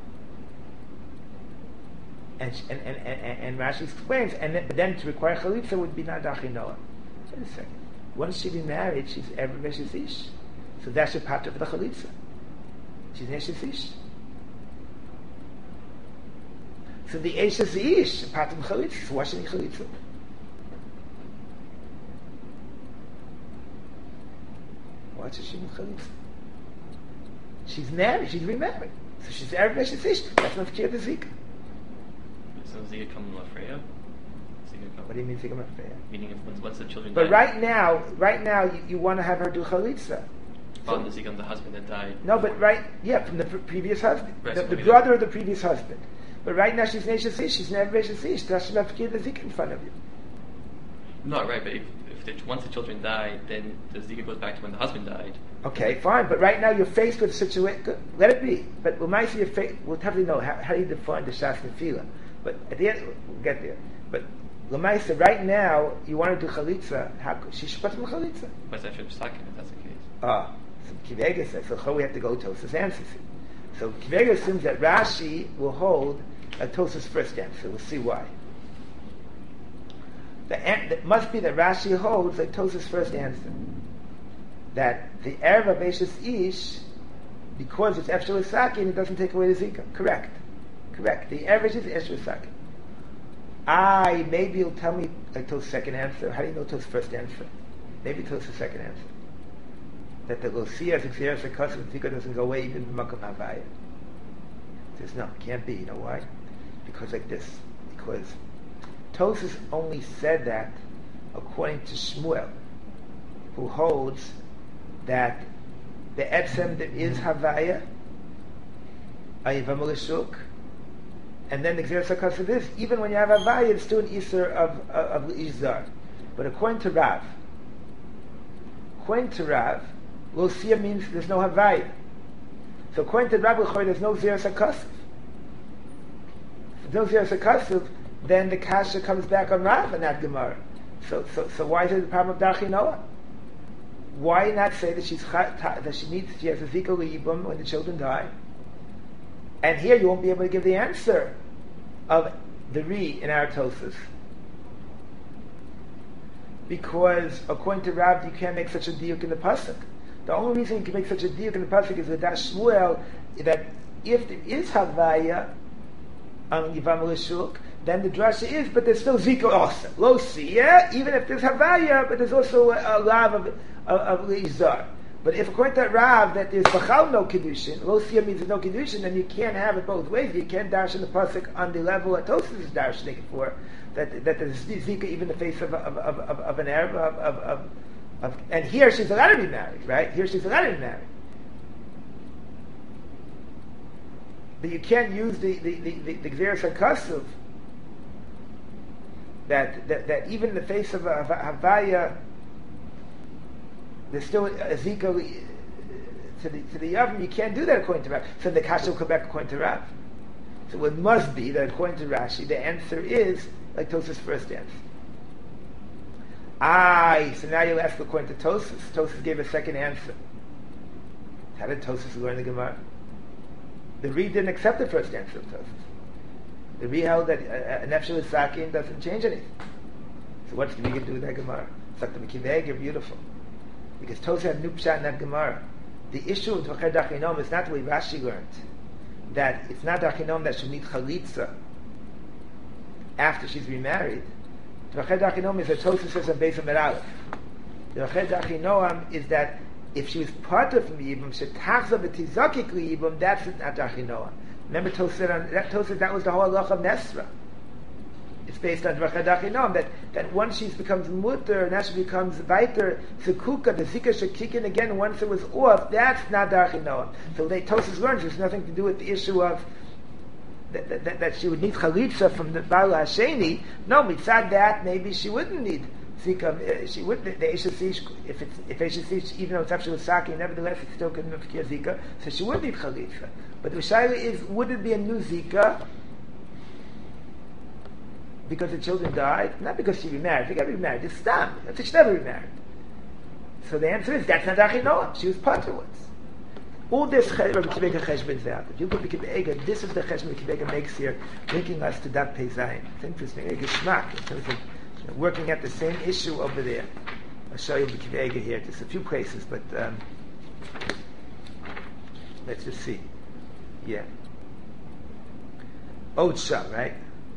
And Rashi explains, but then to require chalitza would be not dachinoa. Wait a second. Once she remarried, she's ever veshes ish. So that's your pater for the chalitza. She's neshes ish. So the eshes ish, pater for chalitza. So why should he chalitza? Why should she need chalitza? She's married. She's remarried. So she's ever veshes ish. That's not the zika. So zika come lafreya? What do you mean zika lafreya? Meaning if once the children but die. Right now, you want to have her do chalitza. Found the zika on the husband that died. No, but from the previous husband, Right, the brother of the previous husband. But right now she's neshes ish. She's never veshes ish. That's not the zika in front of you. No, right, but once the children die, then the zika goes back to when the husband died. Okay, fine, but right now you're faced with a situation. Let it be. But we'll have to know how do you define the shas nefila. But at the end, we'll get there. But Lamaisa, right now, you want to do chalitza. She should put some chalitza. But that should be second if that's the case. So Kivega says, so we have to go to Tosa's answer. So Kivega assumes that Rashi will hold Tosa's first answer. We'll see why. It must be that Rashi holds like Tosa's first answer. That the Erev of Eshes Ish, because it's Efshel Sakin, it doesn't take away the Zika. Correct. The average is Eshes Sakin. Maybe you'll tell me like Tosa's second answer. How do you know Tosa's first answer? Maybe Tosa's second answer. That the Losia, the Xeris, the Kosim, the Zika doesn't go away even in Makam Havaya. Says no, it can't be. You know why? Because like this. Because Tosas only said that according to Shmuel, who holds that the etzem there is Havaya, Ayivam Lishuk, and then the Xeris HaKasav is, even when you have Havaya, it's still an Isser of Izar. But according to Rav, Losia means there's no Havaya. So according to Rav, there's no Xeris HaKasav. If there's no Xeris HaKasav, then the kasha comes back on Rav and not Gemara. So why is it the problem of Darchi Noah? Why not say that she has a zika leibum when the children die? And here you won't be able to give the answer of the Ri in Aratosis. Because according to Rav, you can't make such a diuk in the pasuk. The only reason you can make such a diuk in the pasuk is with that Shmuel, that if there is Havaya on Yivam Lishuk, then the drasha is, but there's still zika also. Lo siyah, even if there's Havaya, but there's also a lav of Izar. But if according to Rav that there's Bachal no Kedushin, Lo siyah means there's no Kedushin, then you can't have it both ways. You can't dash in the pasuk on the level that Tosfos is dashing for, that there's zika even in the face of an Arab, and here she's allowed to be married, right? Here she's allowed to be married. But you can't use the Gzeres HaKasuv that even in the face of a Havaya, there's still a Zika to the Yavim. You can't do that according to Rav. So the Kasha will come back according to Rav. So it must be that according to Rashi, the answer is like Tosfos' first answer. So now you'll ask according to Tosfos. Tosfos gave a second answer. How did Tosfos learn the Gemara? The Ri didn't accept the first answer of Tosfos. The Ri held that an Efshel Sakin doesn't change anything. So what's the Ri going to do with that Gemara? It's like the Mekiveg, you're beautiful. Because Tosfos had new pshat in that Gemara. The issue of Dvacher Dachinom is not the way Rashi learned. That it's not Dachinom that she'll need Chalitza after she's remarried. Dvacher Dachinom is that Tosfos says on Beis Amud Aleph. Dvacher Dachinom is that if she was part of the Yibum, Shetachza B'Tizakik Yibum, that's not Dachinoah. Remember Tosfos, that was the whole halach of Nesra. It's based on Dvacher Dachinom, that once she becomes mutter, now she becomes weiter, Zekuka, the Zika should kick in again once it was off, that's not Dachinoah. So Tosfos learns there's nothing to do with the issue of that she would need Chalitza from the Baal Hasheni. No, mitzad that, maybe she wouldn't need Zika, she would, the Eshes Ish, if Eshes Ish, even though it's actually Saki, nevertheless it still couldn't have Zika, so she would need Chalitza. But the Shaila is, would it be a new Zika because the children died? Not because she remarried. She got remarried. It's Stam. That's she never remarried. So the answer is, that's not Achinoam. She was Pater once. All this Rabbi Akiva Eiger Cheshbon is out. If you go to Akiva Eiger, this is the Cheshbon Akiva Eiger makes here, linking us to that Pei Zayin. It's interesting. A geschmack in terms of working at the same issue over there. I'll show you Akiva Eiger here. Just a few places, but let's just see. Yeah. Otsha, right?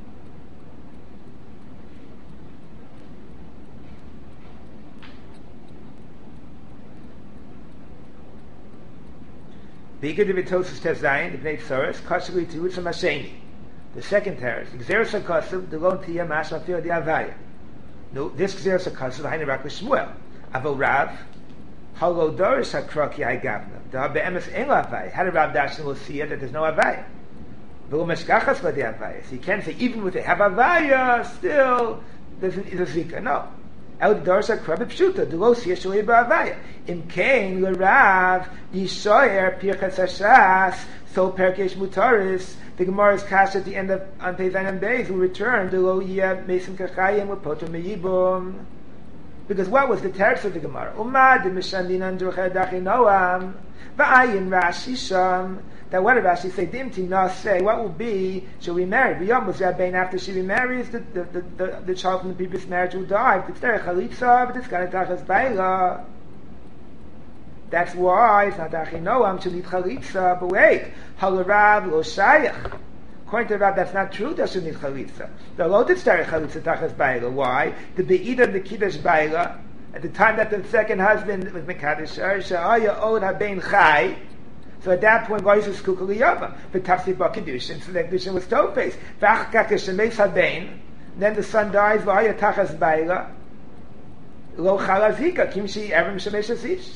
Bigger the Vitosis Tezayin, the Bnei Tzoros, Kashagli Tirutza Masheni. The second terrace, Gzeros HaKosav, the Lon Tiyah Mash Mafir the Avaya. No, this Gzeros HaKosav, Hainu Rak L'Shmuel. Avo Rav, Halo Dorish HaKrok Yai Gavna. Da Be'emes Ein Lo Avaya. Had a Rav Dashin will see that there's no Avaya. V'lo Meshkachas Lo the Avaya. So you can't say, even with the have Avaya, still, there's a Zika. No. El Dorsha Krabbe Pshuta, Dulos Yeshua Ba'avaya. Im Kain, L'Rav, Yishoyer, Pirchas Hashas, So Perkesh Mutaris, the Gemara's Kash at the end of on Peizayin and Beis will return, Dulo Yeh, Mesim Kachayim, Lepoto Meyibum. Because what was the text of the Gemara? Umad, Mishandin, and Druchadachi Noam, Va'ayin Rashi Sham. That what did Rashi say? Dimti na say what will be? She'll be married. V'yom was Rabbein after she remarries the child from the previous marriage who died. It's there chalitza, but it's got a tachas baila. That's why it's not achinoam. She'll need chalitza. But wait, halarav lo shayach. According to Rav, that's not true. That she'll need chalitza. The lo did start chalitza tachas baila. Why? The beida and the kiddush baila at the time that the second husband was mekadosh her, she'aya od habein chai. So at that point, Goyis is Kukuli Yava. But Tafsi Bakidushin, so the Kedushin was toe-faced. Then the son dies, V'aya Tachas Baila, Lo Chalazika, Kimshi Evrim Shemesh Asish.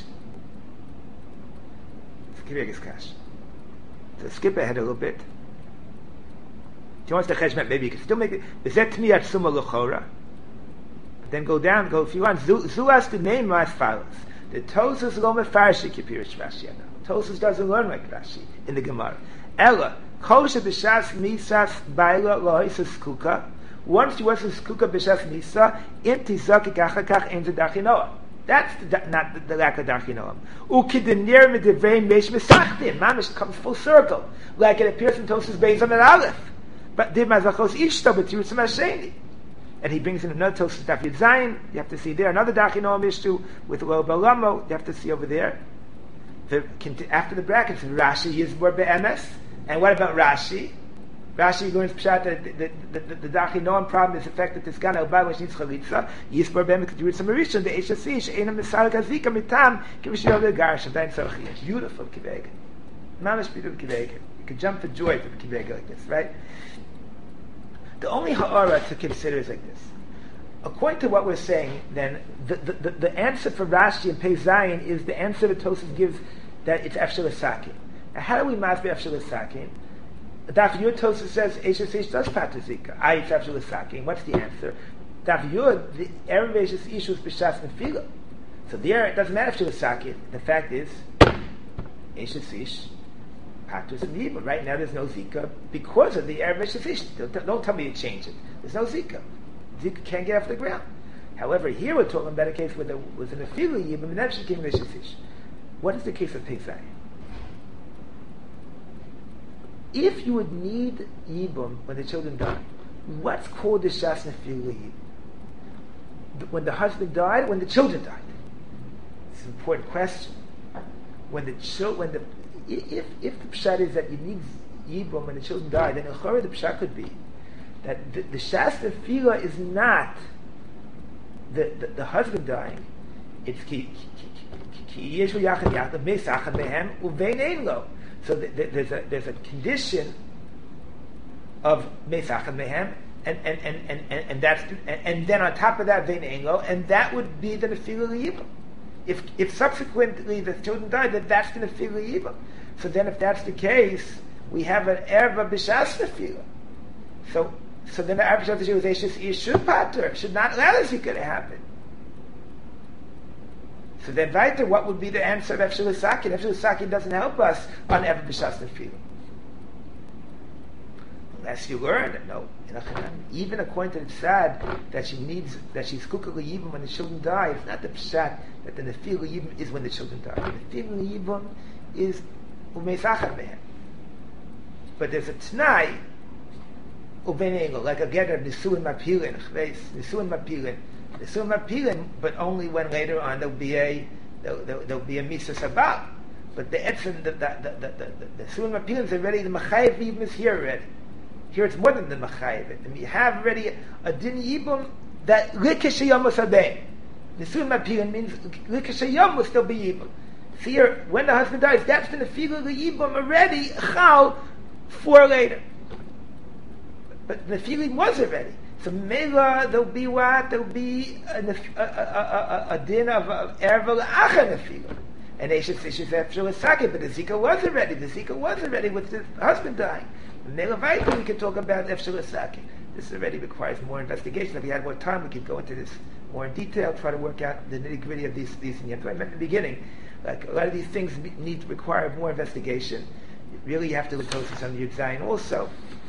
It's Kivigis Kash. So skip ahead a little bit. If you want the Cheshmet, maybe you can still make it. Bezet Tmiyat Suma L'chora. Then go down, go, if you want, Zuas the name as follows. The Tosus Lo Mefarshi Kipirish Rashi. Tosus doesn't learn like Rashi in the Gemara. Ella, Kosha b'shas misas baila lohisas kuka. Once you was a kuka b'shas misa, inti zaki kachakach enza dachinoa. That's not the lack of dachinoa. Ukidenir medivrein mesh mesachtin. Mamish comes full circle, like it appears in Tosus Beizam and Aleph. But did mazachos ishto b'tirutzim hasheni. And he brings in another Tosus Daf Yud Zayin. You have to see there another dachinoa issue with lo balamo. You have to see over there. After the brackets, Rashi is more be'emes. And what about Rashi? Rashi learns pshat that the dachi noam problem is the fact that this gan al bai which needs chalitza yisbar be'emes k'dirutzim marishon the eshasi she'ena misal kazika mitam k'mishiyov le'garsh and tzarchi. It's beautiful kivega, mamish beautiful kivega. You can jump for joy for the kivega like this, right? The only ha'ara to consider is like this. According to what we're saying, then the answer for Rashi and Pei Zayin is the answer that Tosaf gives that it's Efshel Sakin. Now, how do we masbe Efshel Sakin? Daf Yud Tosaf says Eshes Ish does patazika. It's Efshel Sakin. What's the answer? Daf Yud the Erev Eshes Ish was b'shas nefila. So there it doesn't matter Efshel Sakin. The fact is Eshes Ish patus and Yibam. Right now there's no zika because of the Erev Eshes Ish. Don't tell me to change it. There's no zika. Zika can't get off the ground. However, here we're talking about a case where there was an afilu yibam and that she came Ish. What is the case of Pei Zayin? If you would need yibam when the children die, what's called the shas afilu yibam? When the husband died, when the children died. It's an important question. If the pshat is that you need yibam when the children die, then the pshat could be that the Shasta Fila is not the husband dying. It's so there's a condition of Mesachan Mehem, and that's and then on top of that Vein Einlo, and that would be the Nefila Yibam. If subsequently the children died, then that's the Nefila Yibam. So then if that's the case, we have an Erva B'Shas Nefila. So then the average of the Jewish should pater, should not allow this to happen. So then weiter, what would be the answer of Efshel Sakin? Efshel Sakin doesn't help us on Ever B'Shas Nefila. Unless you learn that no, even according to the Tzad, that she's kukul even when the children die, it's not the pshat that the Nefila even is when the children die. The Nefila even is umeisachar mehem. But there's a tnai like a get of Nisuin Mapilin, Nisuin Mapilin, but only when later on there'll be a Misa Sabal. But the Nisuin Mapilin is already, the Machayev Yibum is here already. Here it's more than the Machayev. And we have already a Din Yibum that Likashayam was Abein. Nisuin Mapilin means Likashayam will still be Yibum. So here, when the husband dies, that's the Nefila Yibum already, Chal, for later. But the feeling was already. So Mela, there'll be what? There'll be a din of Erva L'Acha Nefila. And Eshes Efshel Sakit, but the Zika was already. The Zika was already with the husband dying. Mela Vaita, we could talk about Efshel Sakit. This already requires more investigation. If we had more time, we could go into this more in detail, try to work out the nitty-gritty of these things. So I meant at the beginning, like a lot of these things require more investigation. Really, you have to look closer on the Yud Zayin also.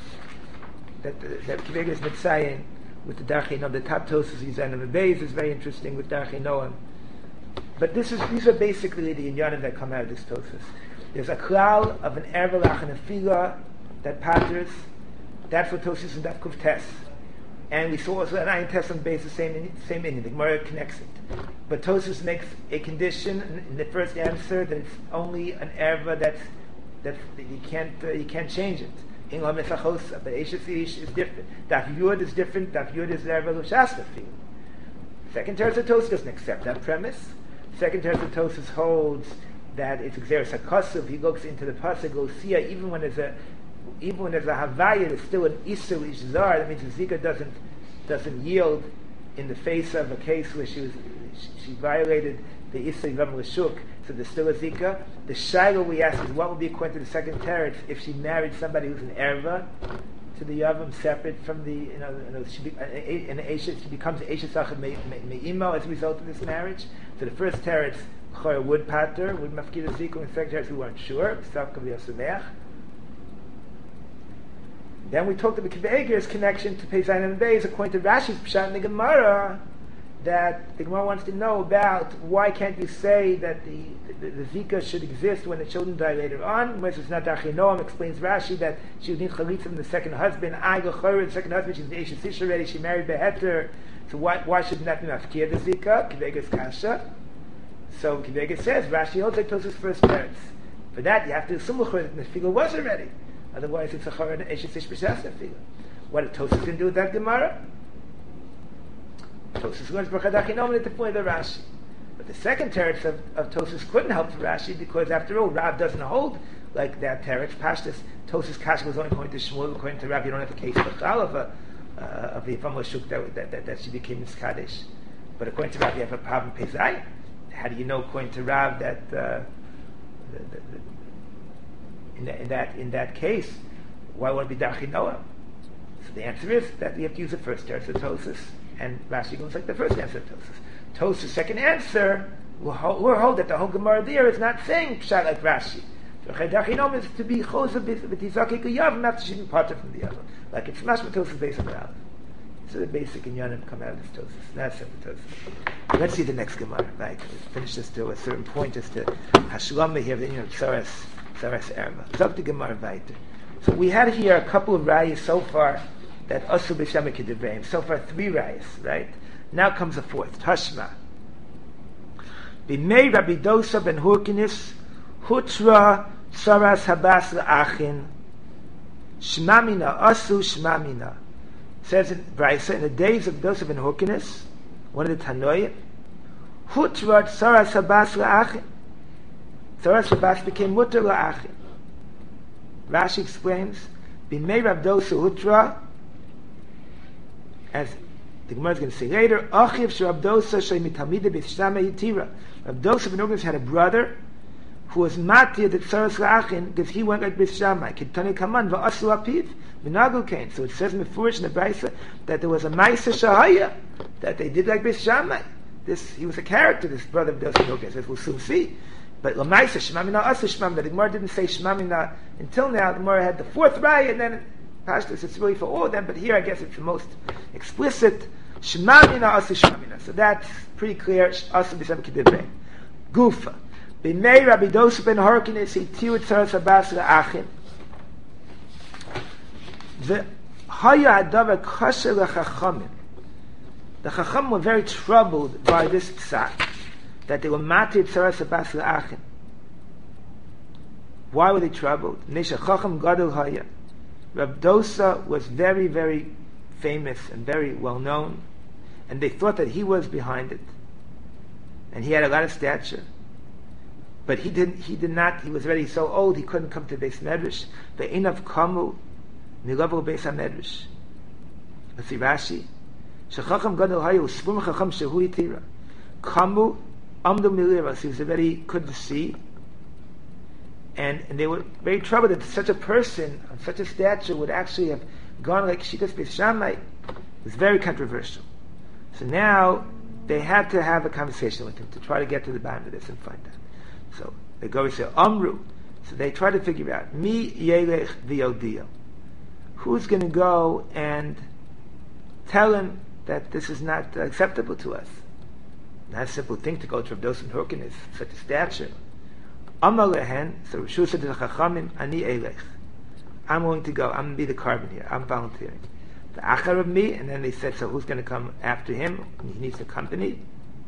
That Kivega is Mitzayin with the Darchei Noam, the top Tosas Yizan and Beis is very interesting with Darchei Noam. But these are basically the inyanim that come out of this Tosas. There's a klal of an Erva L'Acha Nefila that patters. That's what Tosas and Daf Kuf Tes. And we saw also an Ayin Tes on Beis the same inyan. The Gemara connects it. But Tosas makes a condition in the first answer that it's only an Erva that you can't change it. But Eshes Ish is different. Daf Yud is different. Daf Yud is Erva L'Shas Nefila. Second Teretz Tosas doesn't accept that premise. Second Teretz Tosas holds that it's Xeris HaKosuv. He looks into the pasuk Losia, even when there's a Havaya, there's still an Isur Ish Zar. That means the Zika doesn't yield in the face of a case where she violated the Isur Yivam L'Shuk. So there's still a Zika. The Shaila we ask is what would be according to the second Teretz if she married somebody who's an Erva to the Yavam, separate from the, she becomes Eshes Achad Me'imo as a result of this marriage. So the first Teretz, Chor would pater, would mafkid a Zika, and the second Teretz we weren't sure. Then we talked about Kiveger's connection to Pei Zayin and Beis according to Rashi's Pshat in the Gemara, that the Gemara wants to know about why can't you say that the Zika should exist when the children die later on, whereas it's not Darchei Noam. Explains Rashi that she would need Chalitza from the second husband. The second husband, she's the Eshes Ish already, she married Beheter, so why shouldn't that be Mafkir the Zika? Kiveger's Kasha. So Kiveger says, Rashi holds like Tosafos first parents. For that, you have to assume that the Nefila was already. Otherwise, it's a Chor and Eshes Ish B'Shas Nefila. What did Tosafos going to do with that Gemara? Tosafos learns B'Chadach Inom at the point of the Rashi. But the second teretz of Tosafos couldn't help Rashi because, after all, Rav doesn't hold like that teretz. Pashtus, Tosafos Kasha was only according to Shmuel. According to Rav, you don't have a case of the Yivam L'Shuk that she became Miskadesh. But according to Rav, you have a problem Pezai. How do you know, according to Rav, that in that case, why would it be Darchei Noam? So the answer is that you have to use the first teretz of Tosafos, and Rashi goes like the first answer of Tosafos. Tosafos' second answer, we'll hold that the whole Gemara there is not saying Pshat like Rashi. Darchei Noam is to be Chosa B'Tizakik U'Yav, not to be parted from the other. Like it's Mashma Tosafos based on Rav. So the basic inyanim come out of this Tosafos. That's it for Tosafos. Let's see the next Gemara. Right, let's finish this to a certain point as to Hashlamah here, the Tzaras Erma. Zok the Gemara weiter. So we had here a couple of rayas so far that Asu B'Shem Kedivreim. So far 3 rayas, right? Now comes a fourth. Tashma. B'mei Rabbi Dosa ben Hurkinis Hutra Tzaras Habas L'Achin Shmamina Asu Shmamina. Says in Brisa, in the days of Dosa ben Hurkinis, one of the Tanoim, Hutra Tzaras Habas L'Achin. Tzaras Habas became Mutter L'Achin. Rashi explains, B'mei Rabbi Dosa Hutra, as the Gemara is going to say later, Achiv Shrab Dosa Shemitamida B'Shtama Yitira. Rabbi Dosa ben Hurkinis had a brother who was matir the Tzaras L'Achin because he went like B'Shtama. Kitani Kaman V'Asu Apiv V'Nagul Kain. So it says in the Furish in the Brisa that there was a Ma'aser Shahaya that they did like B'Shtama. he was a character, this brother of Dosan Huknes, as we'll soon see. But Lamaisa, Shemamina Asa Shemamina, the Gemara didn't say Shemamina until now. The Gemara had the fourth raya, and then Pashtus, it's really for all of them, but here I guess it's the most explicit. Shemamina Asa Shemamina. So that's pretty clear. Asa B'Shem K'Divrei. Gufa. B'mei Rabbi Dosa ben Hurkenes, he tiwit Tzaras Abbas L'Achim. The Haya Hadavar Kasher L'Chachamim. The Chacham were very troubled by this psak, that they were matir Tzaras Abbas L'Achim. Why were they troubled? Nesha Chacham Gadol Haya. Rabbi Dosa was very, very famous and very well known, and they thought that he was behind it, and he had a lot of stature. But he did not. He was already so old he couldn't come to Beis Medrash. The Einav Kamu Milavu Beis HaMedrash. Let's see Rashi. Shechacham Gadol Hayu Svum Chacham Shehu Yitira Kamu Amdu Miliras. He was already couldn't see, and they were very troubled that such a person on such a stature would actually have gone like Shitas Beis Shammai. It was very controversial. So now they had to have a conversation with him to try to get to the bottom of this and find out. So they go and say Amru. So they try to figure out Mi Yelech V'Yodio. Who's going to go and tell him that this is not acceptable to us? Not a simple thing to go to Rav Dosan Hurkenes, such a stature. Amar lehen. So Rishus said to the Chachamim, Ani Elech. I'm going to go. I'm going to be the carbon here. I'm volunteering. The achar of me, and then they said, so who's going to come after him? He needs a company.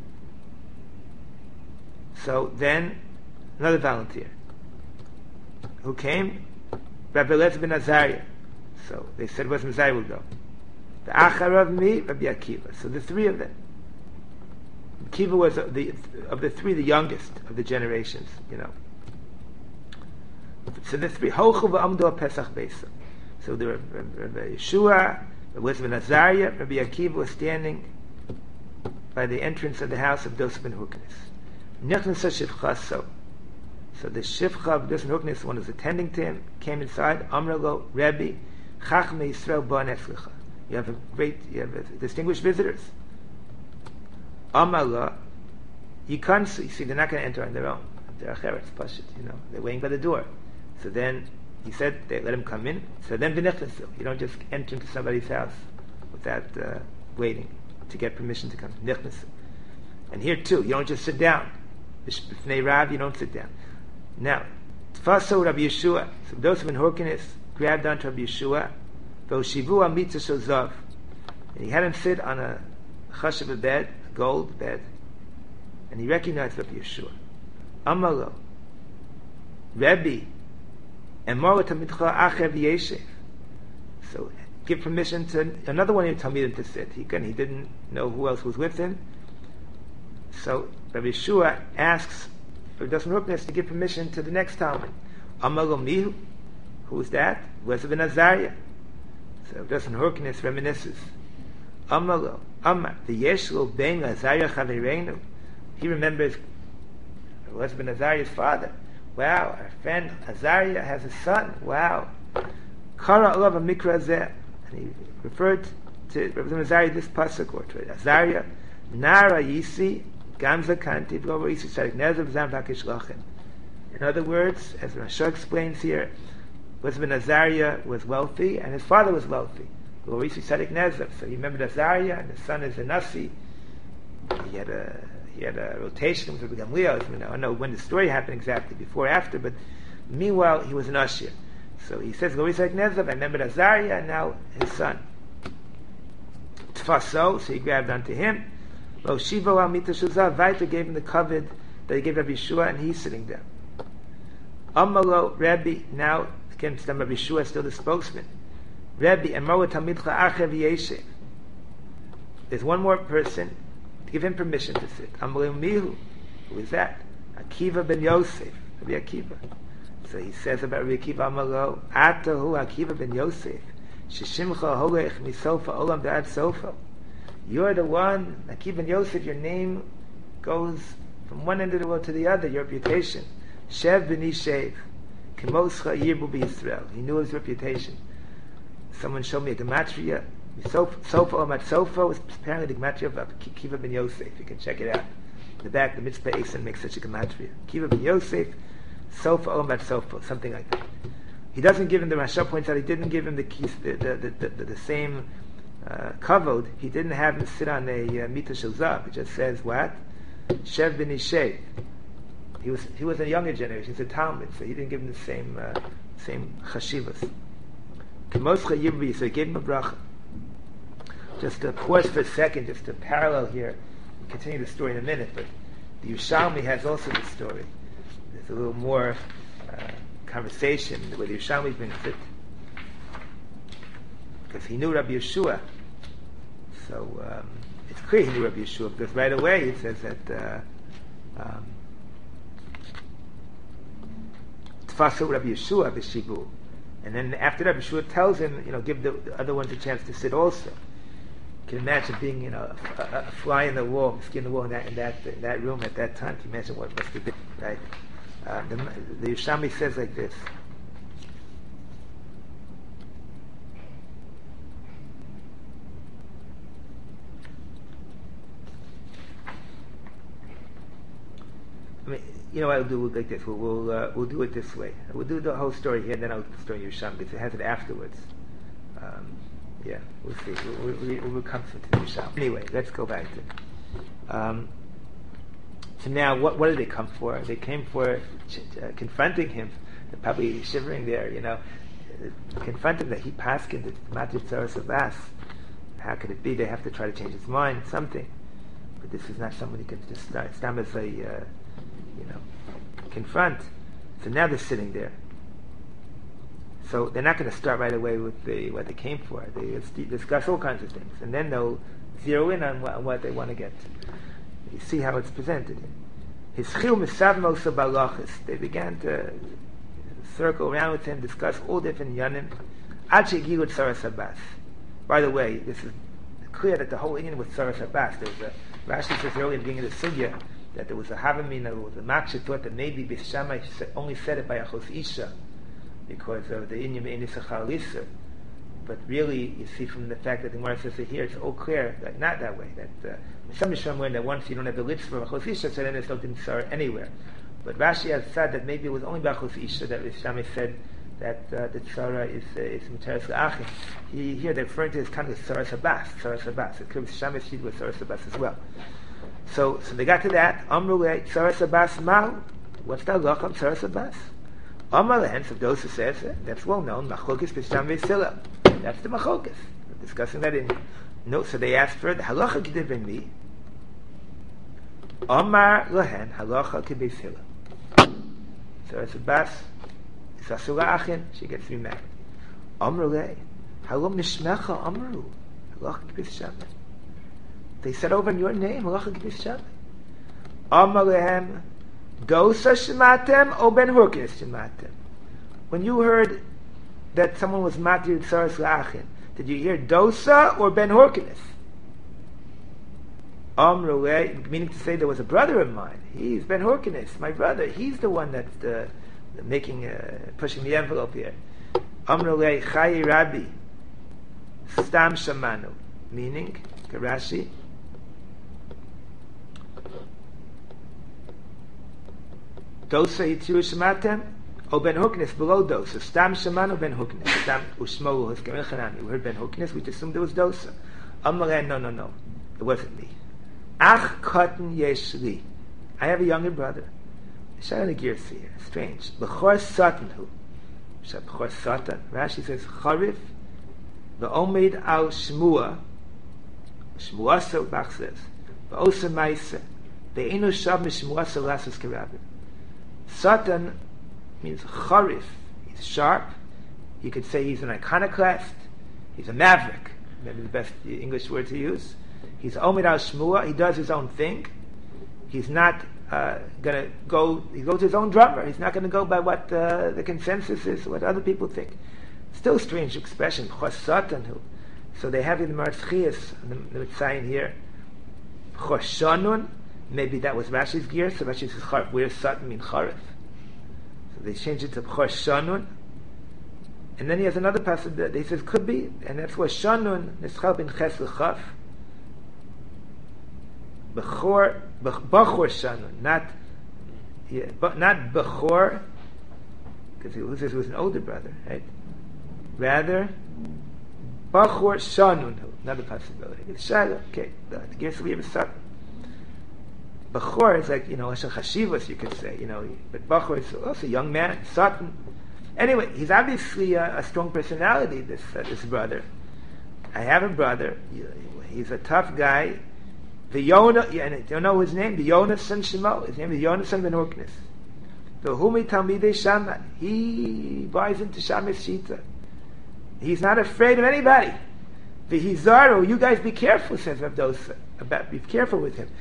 So then, another volunteer. Who came? Rabbi Eliezer ben Azariah. So they said, where's Azariah will go? The achar of me, Rabbi Akiva. So the three of them. Akiva was of the three, the youngest of the generations, So the three, Hochu v'amdu Pesach Beisa. So there were Rabbi Yeshua, Rabbi ben Azariah, Rabbi Akiva was standing by the entrance of the house of Dosa ben Hurkenes. Nechnasa Shivcha. So the Shivcha of Dosa ben Hurkenes, one who was attending to him, came inside. Amralo, Rebbe, Chachmei Yisrael Ba'an Etzlicha. You have distinguished visitors. Amala, you can't see. They're not going to enter on their own. They're acheretz pashut, they're waiting by the door. So then he said, they let him come in. So then v'nichnasu. You don't just enter into somebody's house without waiting to get permission to come. Nichnasu. And here too, you don't just sit down. B'fnei Rav, you don't sit down. Now, Tfaso Rabbi Yeshua. So Dosa ben Hurkenes grabbed onto Rabbi Yeshua. V'oshivu amitza shozav. And he had him sit on a chashav bed, a gold bed, and he recognized Rabbi Yeshua. Amalo, Rebbe, and Mora Tamidcha Acher V'Yeshev. So give permission to another one of your Talmidim to sit. He didn't know who else was with him. So Rabbi Yeshua asks for Dosan Hurkenes to give permission to the next Talmud. Amalo Mihu. Who is that? Eliezer ben Azariah. So Dosan Hurkenes reminisces. Amalo, Amar, the Yeshlo ben Azariah Chavereinu. He remembers Eliezer ben Azariah's father. Wow, our friend Azariah has a son. Wow. Kara alav mikra zeh. And he referred to Rabbi Azariah this pasuk or to Azariah. Nara yisi gamza kanti v'lo yisi tzadik nezav zam v'hakish lachem. In other words, as Rashi explains here, Eliezer ben Azariah was wealthy and his father was wealthy. So he remembered Azariah, and his son is a Nasi. He had a rotation with Gamliel. I don't know when the story happened exactly, before or after, but meanwhile he was an Ashir. So he says, I remembered Azariah, and now his son. Tfaso, so he grabbed onto him. Lo Shivo al Mita Shuzah, Vaita gave him the covet that he gave Rabbi Yeshua, and he's sitting there. Amalo, Rabbi, now again, Rabbi Yeshua is still the spokesman. Rebbe and Mora Talmidcha Acher V'Yeshev. There's one more person to give him permission to sit. Amrei Mihu. Who is that? Akiva ben Yosef. Rabbi Akiva. So he says about Rabbi Akiva Amaro, Atahu Akiva ben Yosef. Sheshimcha holech misofa olam da'ad sofa. You're the one, Akiva ben Yosef, your name goes from one end of the world to the other, your reputation. Shev b'ni Shev. Kemoscha yirbu b'Yisrael. He knew his reputation. Someone showed me a gematria. Sofa Omat Sofa was apparently the gematria of Kiva ben Yosef. You can check it out. In the back, the Mitzvah Eisen makes such a gematria. Kiva ben Yosef, Sofa Omat Sofa, something like that. He doesn't give him, the Rasha points out, he didn't give him the same kavod. He didn't have him sit on a mita shel zav. It just says what? Shev ben Ishay. He was a younger generation. He's a Talmud, so he didn't give him the same chashivas. Kemoscha Yibri, so he gave him a bracha. Just to pause for a second, just to parallel here, continue the story in a minute, but the Yerushalmi has also the story. There's a little more conversation where the Yerushalmi brings it, because he knew Rabbi Yeshua. So it's clear he knew Rabbi Yeshua, because right away it says that Tfasu Rabbi Yeshua b'shibu, and then after that, Yeshua tells him, give the other ones a chance to sit also. You can imagine being, a fly in the wall, skin in the wall in that room at that time. Can you imagine what it must have been, right? The Yerushalmi says like this. I mean, I'll do it like this. We'll do it this way. We'll do the whole story here, and then I'll do the story in Yerushalmi, because it has it afterwards. Yeah, we'll see. We'll come to the Yerushalmi. Anyway, let's go back to. So now, what did they come for? They came for confronting him. They're probably shivering there, confronting that he paskined the Matir Tzaras Abbas. How could it be? They have to try to change his mind, something. But this is not somebody who can just stand as a, confront. So now they're sitting there. So they're not going to start right away with what they came for. They discuss all kinds of things, and then they'll zero in on what they want to get to. You see how it's presented. They began to circle around with him, discuss all different yanim. By the way, this is clear that the whole Indian was Tzaras Abbas. Rashi says earlier in the beginning of the sugya that there was a Havamina, or the Maksha thought that maybe Beis Shammai only said it by Achos Isha because of the Inyam Einis Achalisa. But really, you see from the fact that the Gemara says it here, it's all clear that not that way. That some Yisham learned that once you don't have the lips for Achos Isha, so then there's no Tzara anywhere. But Rashi has said that maybe it was only by Achos Isha that Beis Shammai said that the Tzara is Materis L'Achim. Here they're referring to it as kind of Tzaras Abbas. It could be Shammai's sheet with Tzaras Abbas as well. So they got to that. Amrulei Tzaras Abbas Ma'u. What's the halacha of Tzaras Abbas? Amar lehen, so Dosa says that's well known. Machlokas Beis Shammai Sila. That's the Machlokas. We're discussing that in. No, so they asked for the halacha G'div in me. Amar lehen halacha K'Beis Hillel. Tzaras Abbas. Sasula Achin, she gets remarried. Amrulei, halom nishmecha amru, halacha K'Beis Shammai. They said over in your name, halacha K'Beis Shammai. Amalehem, dosa shematem o ben hurkes shematem. When you heard that someone was matir tzaras la'achin, did you hear dosa or ben hurkes? Amrulei, meaning to say there was a brother of mine. He's ben hurkes, my brother. He's the one that's pushing the envelope here. Amrulei chayi rabbi stam shamanu, meaning Rashi. Dosa yitziru shematem o ben huknes below dosa. Stam shamanu ben huknes. Stam ushmolu huskamil chanami. We heard ben huknes. We just assumed it was dosa. Amrulei, no, it wasn't me. Ach katan yeshli. I have a younger brother. Sharon Girsi here. Strange. B'chor Satan who? B'chor Satan. Rashi says Charif v'omed al Shmua. Shmua so Bach says v'osa Maisa ve'enu shav mishmua so lasas kerabim. Satan means Charif. He's sharp. You could say he's an iconoclast. He's a maverick. Maybe the best English word to use. He's omed al Shmua. He does his own thing. He's not gonna go. He goes his own drummer. He's not gonna go by what the consensus is, what other people think. Still a strange expression. Chosatan. So they have in the Marzchias, the Mitzayin here. Choshanun. Maybe that was Rashi's gear. So Rashi says Charif. Where's Satan mean Charif? So they changed it to Choshanun. And then he has another passage that he says could be, and that's where Shanun Nischal bin Ches L'Chaf. Bechor Shanun, not Bechor, because he was an older brother, right? Rather, Bachor Shanun, another possibility. It's Shiloh, okay, the Gersa Levi Satan. Bechor is like, Hashem Chashivas, you could say, but Bachor is also a young man, Satan. Anyway, he's obviously a strong personality, this brother. I have a brother, he's a tough guy. The Yonah, and I don't know his name, the Yonah son Shemo, his name is Yonah son Ben Urknis. The Humi Talmidei Shammai, he buys into Shammai's Shita. He's not afraid of anybody. The Hizaru, you guys be careful, says Rav Dosa, be careful with him.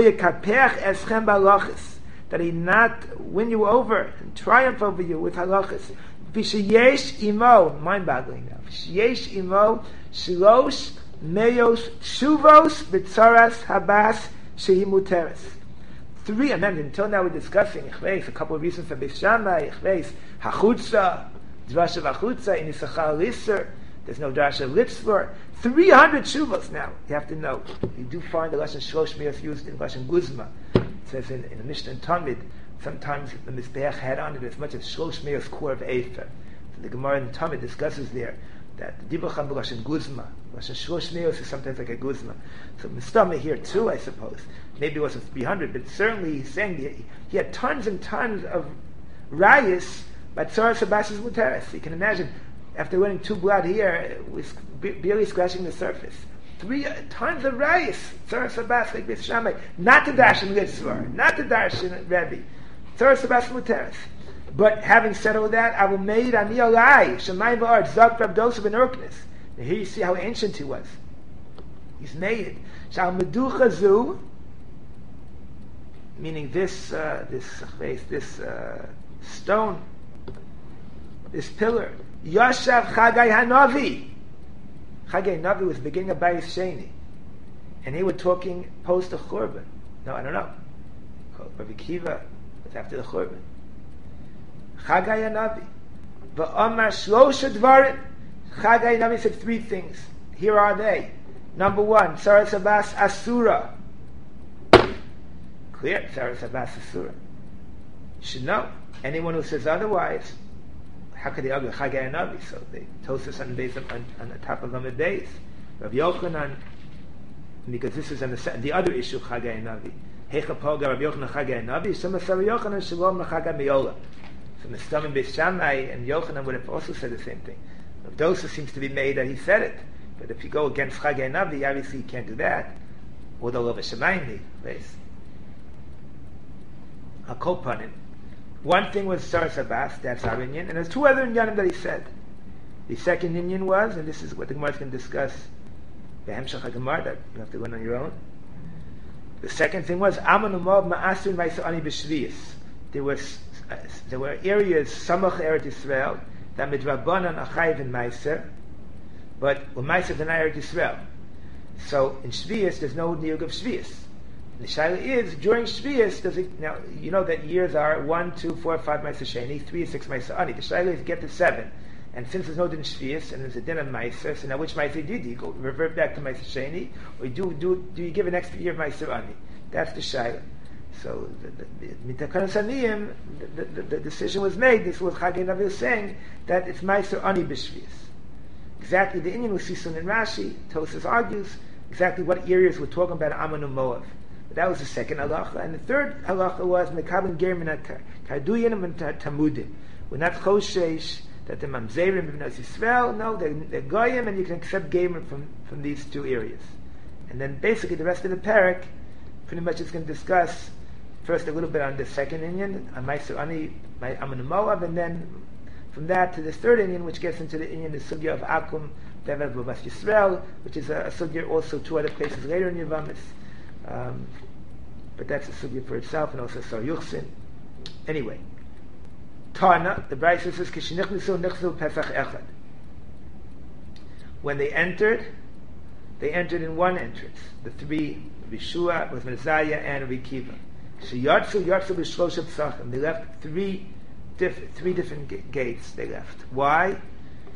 That he not win you over and triumph over you with halachas. V'sheyesh imo, mind-boggling now. V'sheyesh imo shlosh meyos shuvos b'tzaras habas shehi muteres. 3, and then until now we're discussing a couple of reasons for Beis Shammai, hachutza, drash of hachutza, in Yisachar Lisser, there's no drash of Litzvor. 300 shuvos now, you have to know. You do find the Lashon Shlosh Meyos used in Lashon Guzma. It says in the Mishnah and Talmud, sometimes the Mizbeach had on it as much as Shlosh Meyos core of Efer. So the Gemara in Talmud discusses there that the Dibracham Lashon Guzma, Lashon Shlosh Meyos is sometimes like a Guzma. So Mistama here too, I suppose. Maybe it wasn't 300, but certainly he's saying he had tons and tons of rayas by Tzoras Habas's Muteres. You can imagine, after winning 2 blood here, it was barely scratching the surface. 3 tons of rayas, Tzoras Habas like Beis Shammai, not to darshan Litzvor, not to darshan Rebbe, Tzoras Habas Muteres. But having said all that, I will made ani alai Shemayim v'Aretz Zok Rav Dosa ben Urknis. Now here you see how ancient he was. He's made it. Shal meducha zu, meaning this stone, this pillar. Yashav Chagai Hanavi. Chagai Hanavi was the beginning of Bayis Sheni, and they were talking post the Churban. No, I don't know. Rabbi Kiva was after the Churban. Chagai Hanavi. V'Amar Shlosha Dvarim. Chagai Hanavi said 3 things. Here are they. Number 1, Tzoras Habas Asura. Clear, Tzoras Habas Asura. You should know. Anyone who says otherwise, how could they argue Chagai Hanavi? So they toast us on the top of Amud Beis. Rav Yochanan, because this is on the other issue of Chagai Hanavi. Hecha Poga Rav Yochanan Chagai Hanavi. Some of Rav Yochanan Shalom Chagai Meola. So Mistam and Beis Shammai and Yochanan would have also said the same thing. Rav Dosa seems to be made that he said it. But if you go against Chagai Hanavi, obviously you can't do that. Although of a Shemayim base. I'll cope on it. One thing was Tzoras Habas, that's our Inyan, and there's 2 other Inyanim that he said. The second Inyan was, and this is what the Gemara is going to discuss, the Hemshach HaGemara, that you have to learn on your own. The second thing was Aman Umav Ma'asur Ma'aseh Ani B'Shviyis. There were areas Samach Eretz Yisrael that midrabanan achayiv in Ma'aser, but Ma'aser deny Eretz Yisrael. So in Shviyis there's no niyug of Shviyis. The shaila is during Shviyis. Does it now? You know that years are 1, 2, 4, 5 Ma'aser Sheni, 3, 6 Ma'aser Ani. The shaila is get to 7. And since there's no din Shviyis and there's a din of Ma'aser, so now which Ma'aser do you go revert back to Ma'aser Sheni, or do you give an extra year of Ma'aser Ani? That's the shaila. So the decision was made. This was Chagai Hanavi saying that it's Ma'aser Ani b'Shviyis. Exactly the Inyan we see soon in Rashi. Tosas argues exactly what areas we're talking about Ammon and Moav. But that was the second halacha, and the third halacha was Mekabel Gerim and Karduyin and Tamudim. We're not choshesh that the Mamzerim of Yisrael. No, they're goyim, and you can accept Gerim from these 2 areas. And then basically the rest of the parak pretty much is going to discuss first a little bit on the second Inyan, on Ma'aser Ani, Ammon and Moav, and then from that to this third Inyan, which gets into the Inyan, the sugya of Akum, Devad B'Bas Yisrael, which is a sugya also 2 other places later in Yavamis. But that's a sugya for itself, and also Sar Yuchsin. Anyway, Tana, the Brayso says, Kishinichnisu Nichzu Pesach Echad. When they entered in one entrance. The 3, Rishua, with Messiah, and Rikiva. Sheyartzu b'Shlosha Psachim. They left 3 different gates. They left. Why?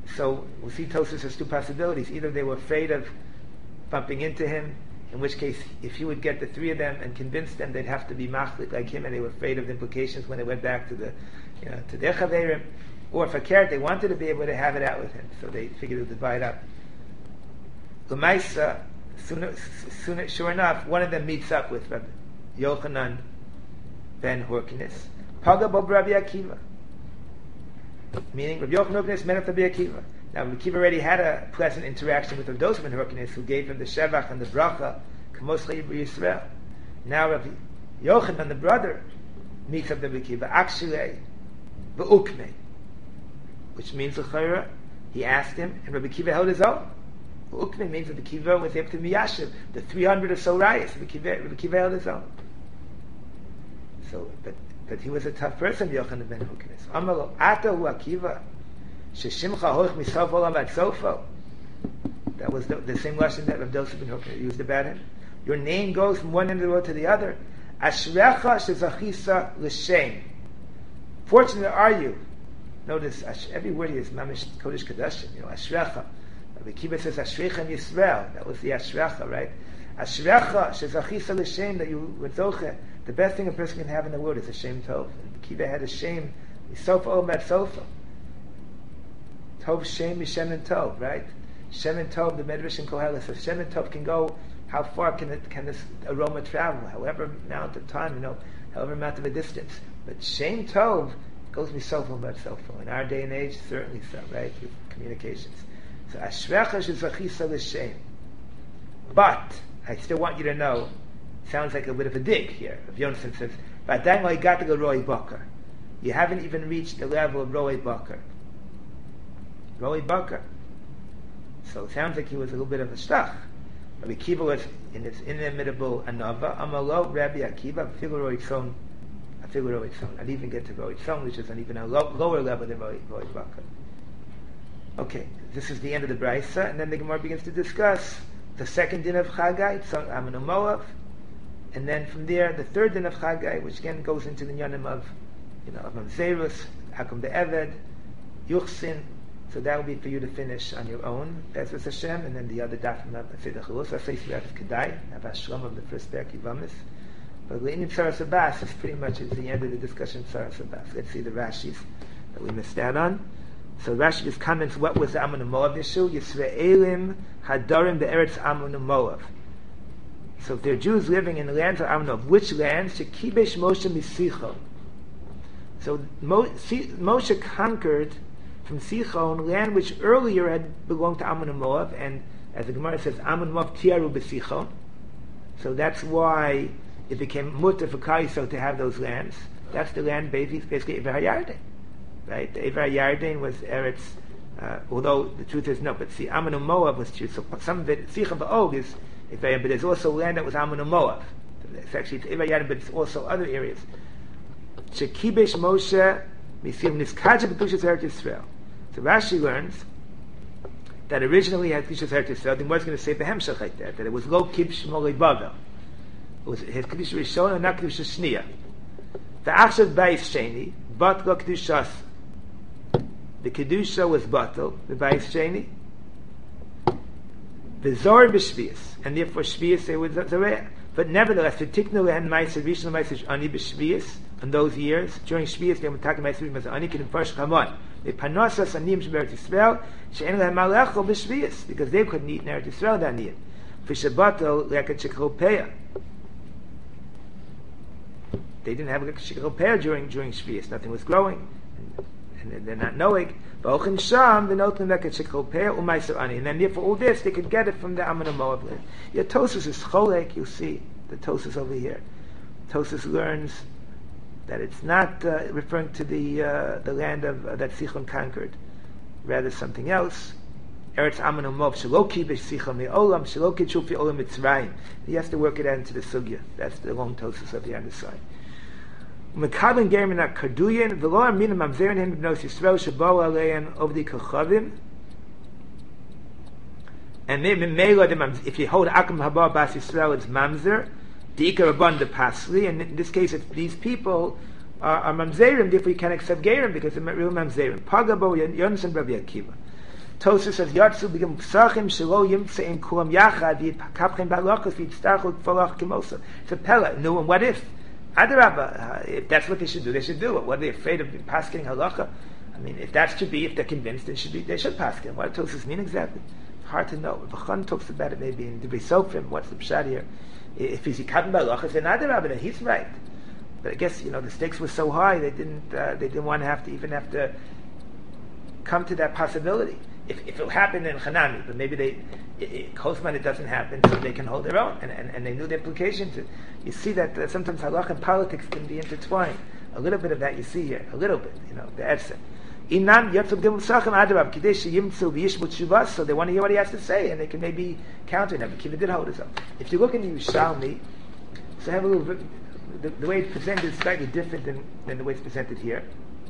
So we'll see Tosfos has two possibilities. Either they were afraid of bumping into him, in which case, if he would get the three of them and convince them, they'd have to be machlik like him, and they were afraid of the implications when they went back to to their chaverim. Or for Keret, they wanted to be able to have it out with him, so they figured to divide up. L'maisa, sure enough, one of them meets up with Rabbi Yochanan ben Horkinus. Paga bo Rabbi Akiva. Meaning, Rabbi Yochanan ben Horkinus met up Rabbi Akiva. Now, Rabbi Akiva already had a pleasant interaction with Rabbi Dosa ben Horkinus, who gave him the Shevach and the Bracha, Kamos Chayim Yisrael. Now, Rabbi Yochanan, the brother, meets up Rabbi Akiva, Akshilei, V'ukmei, which means, L'chayra, he asked him, and Rabbi Akiva held his own. Ukme means that the Kiva was able to miyashiv the 300 or so rayas. The Kiva held his own. So, but he was a tough person. Yochanan ben Horkinus. Amalo ata hu Akiva sheshimcha hoich misof olam ad sofo. That was the same lesson that Rav Dosa ben Horkinus used about him. Your name goes from one end of the world to the other. Ashrecha shezachisa l'shem. Fortunate are you. Notice every word here is mamish kodesh kadashim. Ashrecha. Rabbi Akiva says, Ashrecha Yisrael. That was the Ashrecha, right? Ashrecha, shezachisa l'shem, that you were zoche. The best thing a person can have in the world is a shem tov. And Akiva had a shem, sofa omet sofa. Tov shem mishem and tov, right? Shem and tov, the Medrash in Koheles says, shem and tov can go, how far can this aroma travel? However amount of time, however amount of a distance. But shem tov goes misofa omet sofa. In our day and age, certainly so, right? With communications. So Ashrecha shezachisa l'shem. But I still want you to know, sounds like a bit of a dig here. If Yonson says, "V'adayin lo igata l'roi bakar," you haven't even reached the level of roi bakar. Roi bakar. So it sounds like he was a little bit of a shtach. Rabbi Akiva was in his inimitable anava. Amalo Rabbi Akiva afilu roi tzon. I'd even get to roi tzon, which is on even a lower level than roi bakar. Okay, this is the end of the Braisa, and then the Gemara begins to discuss the second din of Chagai, Amun Moav, and then from there the third din of Chagai, which again goes into the Yanim of Mamzerus, Hakum the Eved, Yuchsin. So that will be for you to finish on your own, Bezras Hashem, and then the other daf from Seder Chalus, I say Sirach Kedai, have Hashlam of the first Perek Yivamis. But the Inim Tzaras Abbas is pretty much at the end of the discussion of Tzaras Abbas. Let's see the Rashis that we missed out on. So Rashi just comments what was the Ammon and Moav issue. Yisraelim Hadarim be'eretz Ammon and Moav. So if they're Jews living in the lands of Ammon and Moav, which lands? Shekibesh Moshe Misichon. So Moshe conquered from Sichon, land which earlier had belonged to Ammon and Moav, and as the Gemara says, Ammon and Moav tiaru b'Sichon. So that's why it became mutter for Kaiso to have those lands. That's the land basically Iver HaYarden. Right, the Iver Yarden was Eretz, although the truth is no. But see, Ammon and Moav was true. So some of it, Sicha Ba'og is Iver, but there's also land that was Ammon and Moav. It's actually Iver Yarden, but it's also other areas. Shekibesh Moshe Misim Niskaja B'Kushas Eretz Yisrael. So Rashi learns that originally he had Kushas Eretz Yisrael. The Gemara is going to say Behemshach like that it was Lo Kib Shmolei Bavel. It was his Kedusha Rishon and not Kedusha Shniya. The Achshav Bayis Sheni, but Lo Kedushas. The Kedusha was batal, the Bayis Sheni. The Zor b'Shvius, and therefore Shvius it was Zoreh. But nevertheless, the Tiknu lehen Ma'aser Rishon Ma'aser Ani b'Shvius in those years. During Shvius, they were talking Ma'aser Rishon Ani can first come on. They panosas anim sheberet Yisrael she'en lehem malechol b'Shvius because they couldn't eat in Eretz Yisrael that year. V'shabatal leket shekropeya. They didn't have a shekropeya during Shvius. Nothing was growing. And they're not knowing. And then therefore all this, they could get it from the Ammon and Moav land. Yeah, Tosfos is cholek, you'll see. The Tosfos over here. Tosfos learns that it's not referring to the land of that Sichon conquered. Rather something else. Eretz Ammon and Moav, Shelo kibesh Sichon me'olam, Shelo kitshuf fi'olam Mitzrayim. He has to work it out into the sugya. That's the long Tosfos of the other side. Mekabin Gerim na Karduyin v'lo amina mamzerin him b'nos Yisrael shebao alein over the kachavim. And if you hold Akam Haba Bas Yisrael, it's mamzer. The Ikar Rabban the Pasli, and in this case, if these people are mamzerim, therefore you can't accept Gerim because they're real mamzerim. Pagabo Yonson Rabbi Akiva. Tosus says, Yatsu begim psachim shelo yimtzeim kulam yachad v'yitkapchem ba'alachos v'yitztarchu k'folach kimosa. It's a pella. No, and what if? Adarabba, if that's what they should do it. What are they afraid of pasking halacha? I mean, if that's to be, if they're convinced, they should paskin. What does Tosus mean exactly? Hard to know. If Chachan talks about it maybe in the Sofrim, what's the pshat here? If he's yikadem ba'alachos, then Adarabba, then he's right. But I guess, the stakes were so high, they didn't want to have to come to that possibility. If it happened in Hanami, but maybe Kosman it doesn't happen, so they can hold their own, and they knew the implications. You see that sometimes halach and politics can be intertwined. A little bit of that you see here, a little bit, the Etzem. Inam yatzub gimsachim adarab kidesh yimtzu v'yishmu tshuvas, so they want to hear what he has to say, and they can maybe counter him. Kiva did hold his own. If you look in the Yerushalmi, so have a little bit, the way it's presented is slightly different than the way it's presented here.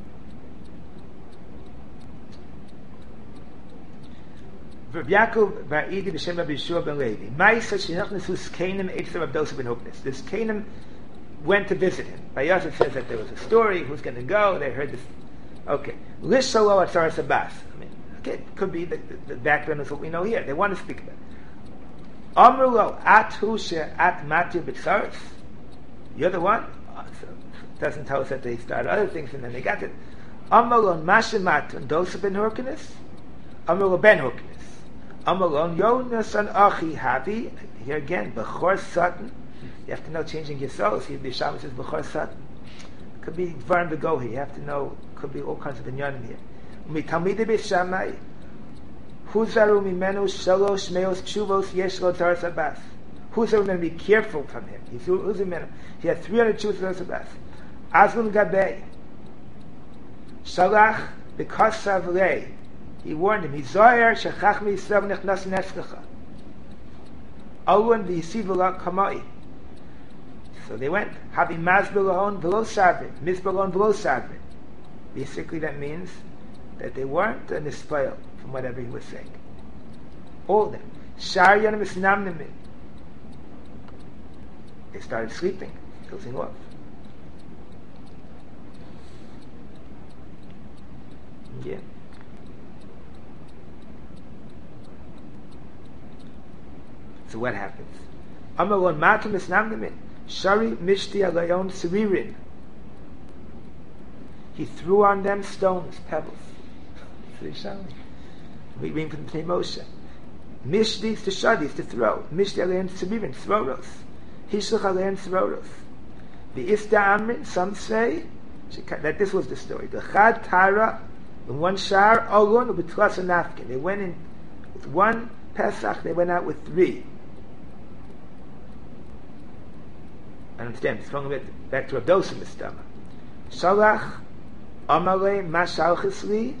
Rav Yaakov bar Idi b'shem Rabbi Yeshua ben Levi. Ma'isa shenachnesu Zkenim eitzer Rav Dosa ben Huknis. The Zkenim went to visit him. By Yosef says that there was a story. Who's going to go? They heard this. Okay. Lishalo atzaras Abbas. It could be the background is what we know here. They want to speak about it. Amrulo atu she'at matir b'tzaras. You're the one. So it doesn't tell us that they started other things and then they got it. Amrulo mashemat Dosa ben Huknis. Amrulo ben Huknis. Amalon Yonas and Achi Havi. Here again, Bechor Satan. You have to know changing your souls. Here the Shabbos says Bechor Satan. Could be Dvarim Begohi. You have to know. Could be all kinds of inyanim here. Mitamide Beishamai. Huzaru Mimenu Shalosh Meos Chuvos Yeshlo Taras Abbas. Huzaru Mimenu. Be careful from him. Who's Mimenu? He had 300 Chuvos Taras Abbas. Azlun Gabei. Shalach Bekasav Rei. He warned him. Hizoyer shechachmi yisrael nechnas netzkecha. Alun v'yisiv kamai. So they went. Havi mazber lahon v'lo sabrin. Mizber lahon v'lo sabrin. Basically that means that they weren't an ispoil from whatever he was saying. All of them. Shar yanim isnamnimin. They started sleeping, dozing off. Yeah. So what happens? Amalon matum isnamnimin. Shari mishti alayon siririn. He threw on them stones, pebbles. We read from the Moshe. Mishti is to shadi, is to throw. Mishti alayon siririn, throros. Hishlach alayon throros. The Ista Amrin, some say that this was the story. The Chad Tara, in one shar, Olon, Ubitlas and Nafkin. They went in with one Pesach, they went out with 3. I understand. It's from back to Rav Dosa Mistama. Shalach Amale Mashalchisli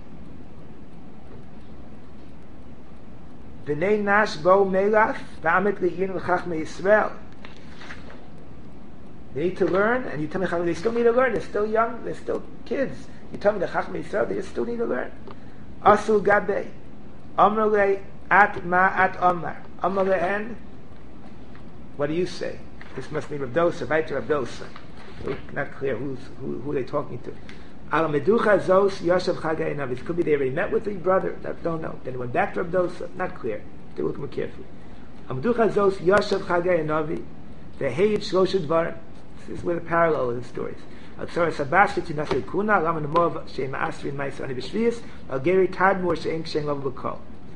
B'nei Nash Bo Melach V'amet Le'yin L'Chachmei Yisrael. They need to learn, and you tell me they still need to learn. They're still young. They're still kids. You tell me the Chachmei Yisrael, they still need to learn. Asul Gabei Amale At Ma At Amar Amale En. What do you say? This must be Rav Dosa, right to Rav Dosa. Not clear who they're talking to. Al Meducha Zos Yosef Chagai Navi. It could be they already met with the brother. Don't know. Then they went back to Rav Dosa. Not clear. They look more carefully. Al Meducha Zos Yosef Chagai Navi. The Hayit Shlosh Dvarim. This is where the parallel of the stories. Al Tzara Sabashit Tinasei Kuna. Al Aman Mov Shema Asrin Ma'is Ani B'Shvius. Al Geri Tadmor She'en Kshen Lov B'Kol.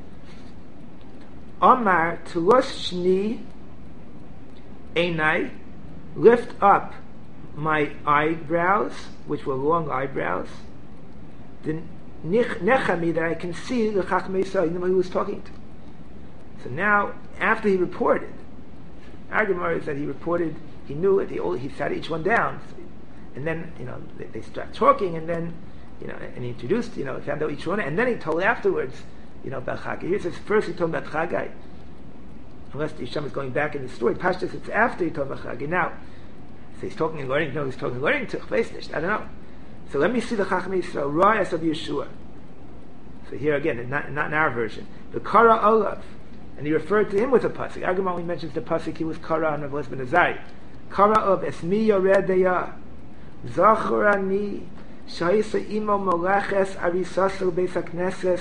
Omar Tulos Shni Einai, lift up my eyebrows, which were long eyebrows, the nechami, that I can see the Chachmei Yisrael, who he was talking to. So now, after he reported, our Gemara is that he reported, he knew it, he sat each one down, and then, they start talking, and then, and he introduced, found out each one, and then he told afterwards, about Chagai. Here it says, first he told about Chagai. Unless the Yisham is going back in the story. Pashtus, it's after he told Chagi. Now, so he's talking and learning. No, he's talking and learning to Chveisnish. I don't know. So let me see the Chachmei Yisrael. Rayas of Yeshua. So here again, not in our version. The Kara Olav. And he referred to him with a pasuk. Argument, we mentions the pasuk, he was Kara on Rav Ben Azai. Kara of Esmi Yored Deya. Zachorani. Shaisa Imo Molaches Arisasel Beis HaKnesses.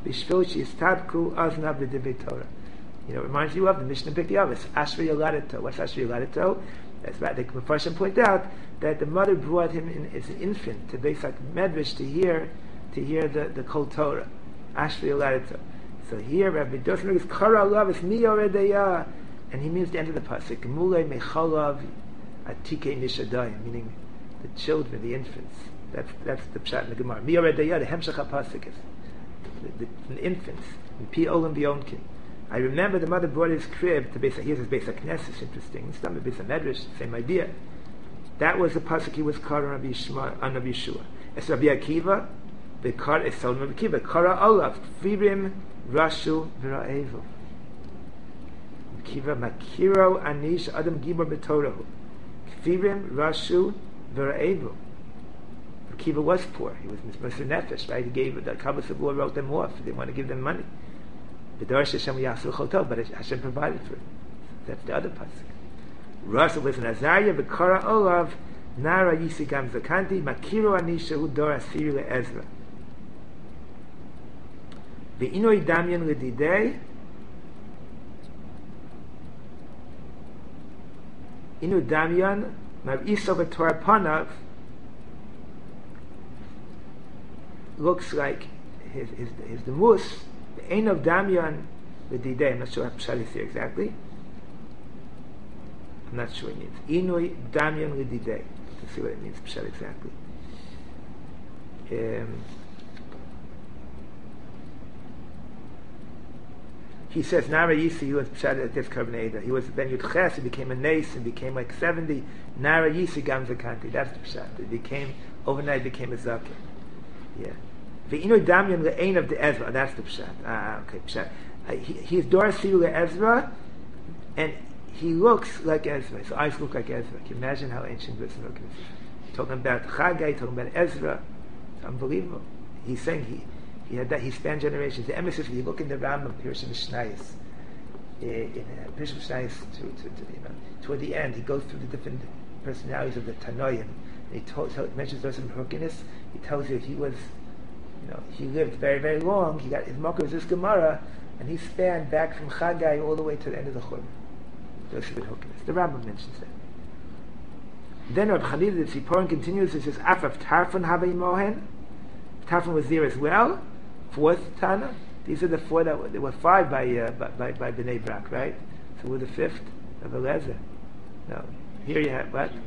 b'shvil she'istadku aznav v'divei Torah. You know, it reminds you of the Mishnah Pirkei Avos. Ashri Yoladeto. What's Ashri Yoladeto? That's right. The Mepharshim point out that the mother brought him in as an infant to Beis Medrash to hear the Kol Torah. Ashri Yoladeto. So here, Rabbi Dosner is Kara Alav is Mi Yoredeya, and he means the end of the pasuk. Mulei Mechalav Atike Nishadayim, meaning the children, the infants. That's the pshat in the Gemara. Mi Yoredeya, the Hemshach HaPasuk is the infants. Pi Olam B'Yonkin. I remember the mother brought his crib to Beis. Here's his Beis HaKnesses. Interesting. It's not the Beis HaMedrash. Same idea. That was the pasuk he was called on Rabbi Yeshua. It's Rabbi Akiva. The Kar is Solomon Rabbi Akiva. Kara Olav Firim Rashu V'Ra'evu. Akiva Makiro Anish Adam Gibor B'Torahu. Firim Rashu V'Ra'evu. Akiva was poor. He was Mr. Nefesh, right? He gave the Kabbalah Sabur wrote them off. They didn't want to give them money. But Hashem provided for it. That's the other pasuk. Russell was an Azariah, Bekara Olav, Nara Yisigam Zakanti, Makiro Anisha Udor Asiri LeEzra. Ve'inoi Damian Ledidei, Inu Damian, Mav Iso V'Torah Panav, looks like his demus. The Ein of Damian Ledidei. I'm not sure how Pshat is here exactly. I'm not sure it means. Inui Damian Ledidei. To see what it means, Pshat exactly. He says, Nara Yisi, he was Pshat at this Karbaneda. He was Ben Yudches, he became a Nace, and became like 70. Nara Yisi Gam Zakanti. That's the Pshat. He became, overnight became a Zaken. Yeah. The Inu Damian le'ein of the Ezra. That's the pshat. Okay, pshat. He's Dora Siru le'Ezra, and he looks like Ezra. His eyes look like Ezra. Can you imagine how ancient this look is? Talking about Chagai, talking about Ezra. It's unbelievable. He's saying he had that. He spanned generations. The emissaries. You look in the Rambam, Pirush Mishnayos. In Pirush Mishnayos, toward the end, he goes through the different personalities of the Tanoim. He mentions those in Hurkinus. He tells you he was. He lived very, very long. He got his Makar was this Gemara, and he spanned back from Chagai all the way to the end of the Churban. The Rambam mentions that. Then Rabbi Chanina the Tziporin continues. He says, "Afaf Tarfon Havei Mohen." Tarfon was there as well. Fourth Tana. These are the four that there were five by Bnei Brak, right? So we're the fifth of Eliezer. No, here you have what?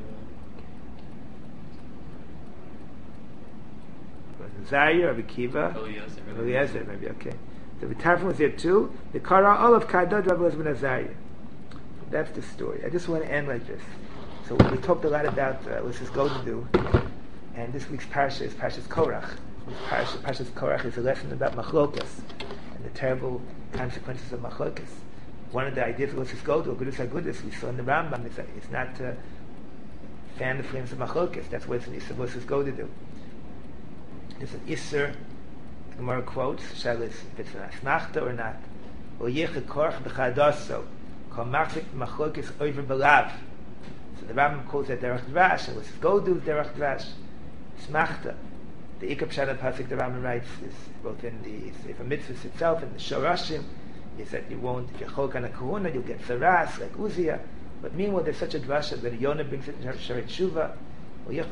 Zayir, Rabbi Kiva, Eliezer, maybe, okay. So the Tarfon was there too. The Kara Olav Kadod Rabbi was Ben Azariah. That's the story. I just want to end like this. So we talked a lot about what's this going to do, and this week's parasha is Parashas Korach. Parashas Korach is a lesson about machlokas and the terrible consequences of machlokas. One of the ideas of what's this go to, Agudus Agudus, we saw in the Rambam, it's not to fan the flames of machlokas. That's what it's supposed to go to do. There's an Isser, the Gemara quotes, if it's an Asmachta or not. Oyech Korach b'chadaso, kol machzik machlokes over belav. So the Rambam calls that Derech Dvash, and what's go do Derech Dvash? Smachta. The Ikar Pshat Pasuk the Rambam writes is both in the Sefer Mitzvahs itself and the Shorashim. He said you won't, if you're Cholk on a Kahuna, you'll get Saras like Uzziah. But meanwhile, there's such a drasha that Yonah brings it in Sharet Shuvah. You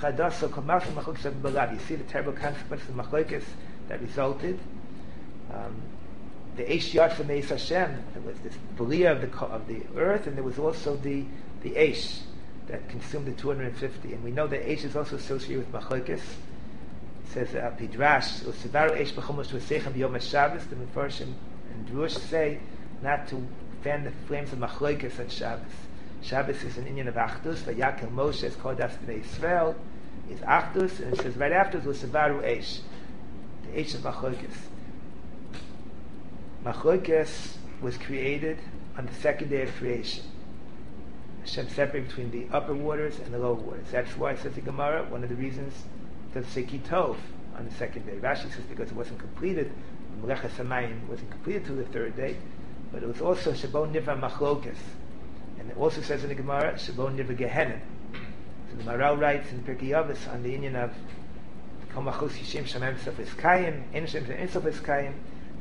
see the terrible consequences of machlokes that resulted. The Eish Yad from Eis Hashem. There was this Beliah of the earth, and there was also the Eish that consumed the 250. And we know that Eish is also associated with machlokes. It says Pidrash, "Usivaru Eish b'chomosh v'seichem b'yom Shabbos." The Mefarshim and Drush say not to fan the flames of machlokes on Shabbos. Shabbos is an Indian of Achdus. Vayakel Moshe is called as Bnei Israel. Is Achdus, and it says right after it was Sevaru Eish, the Eish of Machlokes. Machlokes was created on the second day of creation. Hashem separated between the upper waters and the lower waters. That's why it says the Gemara. One of the reasons does say Kitov on the second day. Rashi says because it wasn't completed. Melechas Hamayim wasn't completed till the third day, but it was also Shabon Nivra Machlokes. And it also says in the Gemara, Shabon Nivra Gehenim. So the Maral writes in Pirkei Avos on the union of Kol Machos Yishem Shamayim Sof Eskayim, Ein Shem Ein Sof Eskayim.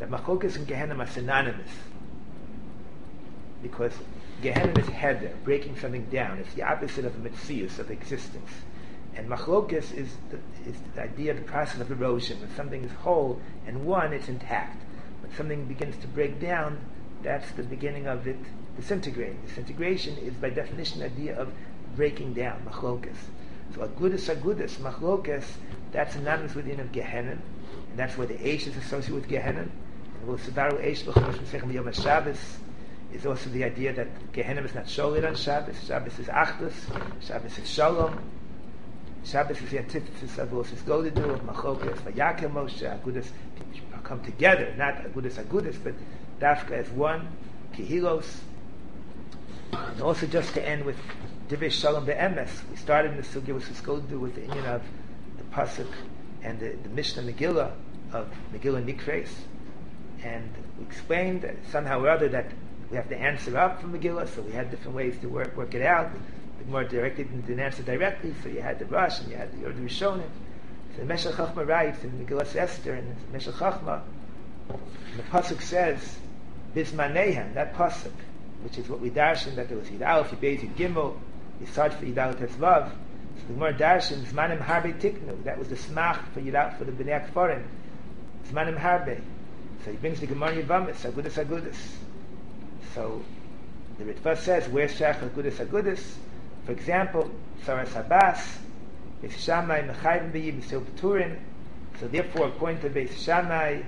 that Machlokes and Gehenna are synonymous. Because Gehenna is heder, breaking something down. It's the opposite of Metzius, of existence. And Machlokes is the idea of the process of erosion. When something is whole and one, it's intact. When something begins to break down, that's the beginning of it disintegrating. Disintegration is by definition the idea of breaking down, Machlokes. So Agudis, Machlokes, that's synonymous with the name of Gehenna. And that's where the Eish is associated with Gehenna. And Sidaru Eish B'Chodesh Mesechem Yom HaShabbos is also the idea that Gehenna is not Sholid on Shabbos. Shabbos is Achdus. Shabbos is Shalom. Shabbos is the antithesis of Los Godedu, of Machlokes, Vayakel Moshe, Agudis come together, not Agudis, but Dafka as one, Kehilos. And also just to end with Divrei Shalom Be'emes, we started in the Sugya with Godedu with the union of the Pasuk and the Mishnah Megillah of Megillah Nikres. And we explained that somehow or other that we have to answer up from Megillah, so we had different ways to work it out. More directly didn't answer directly, so you had the Rush and you had the Yord Rishonim. So the Meshech Chochmah writes in Megillah Esther and Meshech Chochmah, the pasuk says Bismanehem, that pasuk, which is what we darshan that there was Yid Aleph, Yid Beis, Yid Gimel, Yisad for Yid Aleph Tesvav. So the Gemara darshan Zmanim Harbe Tiknu, that was the smach for Yid Aleph for the Bnei Akfarim. Zmanim Harbe. So he brings the Gemara Yevamis, Agudis. So the Ritva says, where's Shach Agudis? For example, Saras Habas, Beis Shammai, Mechayim B'Yim, Yisrael B'Turin. So therefore, according to Beis Shammai,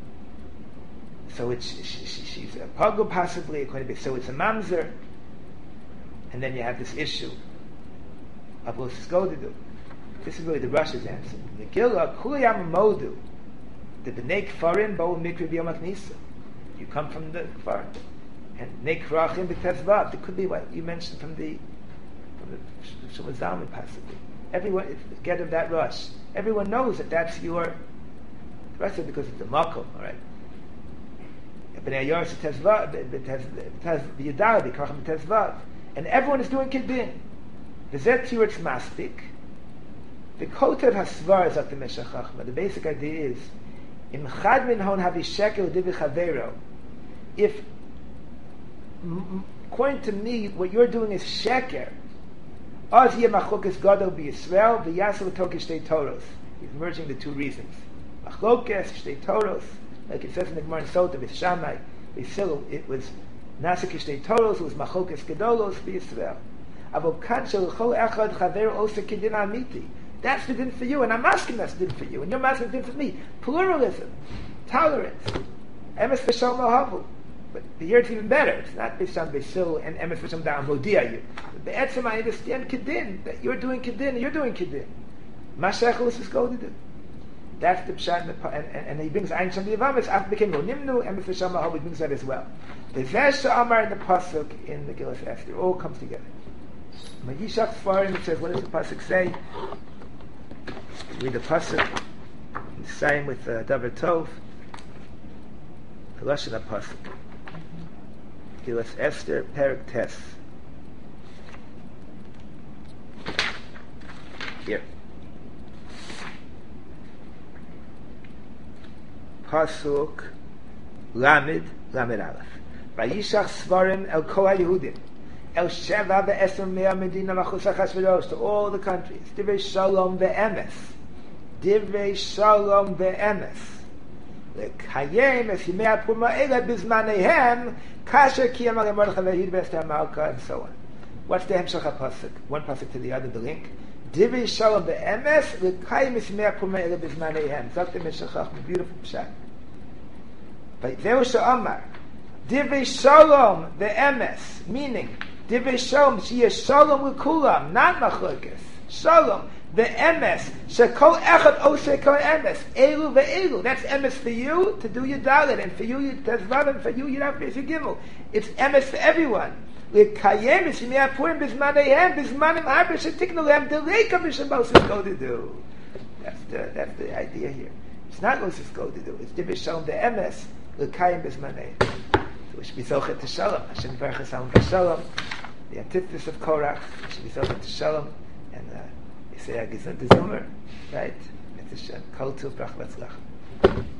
so she's a pago possibly, according to Beis, so it's a mamzer. And then you have this issue of Los Godedu. This is really the Rush's answer. Megillah, Kuliyam Modu, the B'nei Kfarim, Bo'u Mikri B'Yom HaKnisa. You come from the Kfar. And Nei Krachim B'Tezvav. It could be what you mentioned from the Shulchan Zalman possibly. Everyone, get of that rush. Everyone knows that that's your rush because it's the makom, all right. And everyone is doing kiddin. V'zet tiritz mastik. The kotev hasvar is at the Meshech Chochmah. The basic idea is, im chad min hon havi shekel divi chavero. If, according to me, what you're doing is sheker, Az yeh machlokes gadol b'Yisrael v'yasel tokish shtei toros. He's merging the two reasons. Machlokes shtei toros, like it says in the Gemara in Sota, Beis Shammai, Beis Hillel, it was nasik shtei toros, it was machlokes gadolos b'Yisrael. Avol kan shel chol echad chaver osa kedin amiti. That's the din for you, and I'm asking that's the din for you, and you're asking the din for me. Pluralism, tolerance, emes v'shal mohavu. But here it's even better. It's not based on Beis and Emes V'Shem Da'am Modia you. But Be'etzem I understand Kedin, that you're doing Kedin, and you're doing Kedin. Masha'echelis is going to do. That's the Pshat, and he brings Ein Shem Yevamis, Af became Lo Nimnu, Emes V'Shem Da'am, he brings that as well. The Zesh Amar in the Pasuk, in the Megillah Esther, all comes together. Mayishach Farim, it says, what does the Pasuk say? Read the Pasuk, the same with Davar Tov, the Lashon HaPasuk. Megillah Esther, Perek Tes. Here. Pasuk Lamed Aleph. Vayishach Svarim El Kol HaYehudim El Sheva Ve'Esr Mea Medina Machus HaChashverosh, to all the countries. Divrei Shalom Ve'emes. Divrei Shalom Ve'emes. Lekayem es Yimei HaPur Ma'ela Bizmanehem Kasher Kiyam Ale Mordechai Ve'Yid Ve'Esther HaMalka, and so on. What's the Hemshach HaPasuk? One pasuk to the other, the link. Divrei Shalom Ve'emes Lekayem es Yimei HaPur Ma'ela Bizmanehem. Dr. Meshech Chochmah, beautiful pshat. Vayzeu she'amar Divrei Shalom Ve'emes, meaning Divrei Shalom Sheyeh Shalom L'Kulam, not Machlokes. Shalom Ve'emes Shekol Echad Oseh Kol Emes Elu Ve'elu. That's emes for you to do your dalet, and for you Tezvav, and for you Yirav Beis Gimel. It's emes for everyone. L'kayem es Yimei HaPurim Bizmanehem Bizmanim Harbe Shetiknu Lehem Deleka B'Shabos is go to do. That's the idea here. It's not what it's go to do. It's Divrei Shalom Ve'emes L'kayem Bizmanehem. So we should be zochet to Shalom. Hashem Yvarech Hasam V'Shalom. The antithesis of Korach. We should be zochet to Shalom. And they say, Gesundheit Zimmer, right? It's a Kol Tov Brach Letzlach.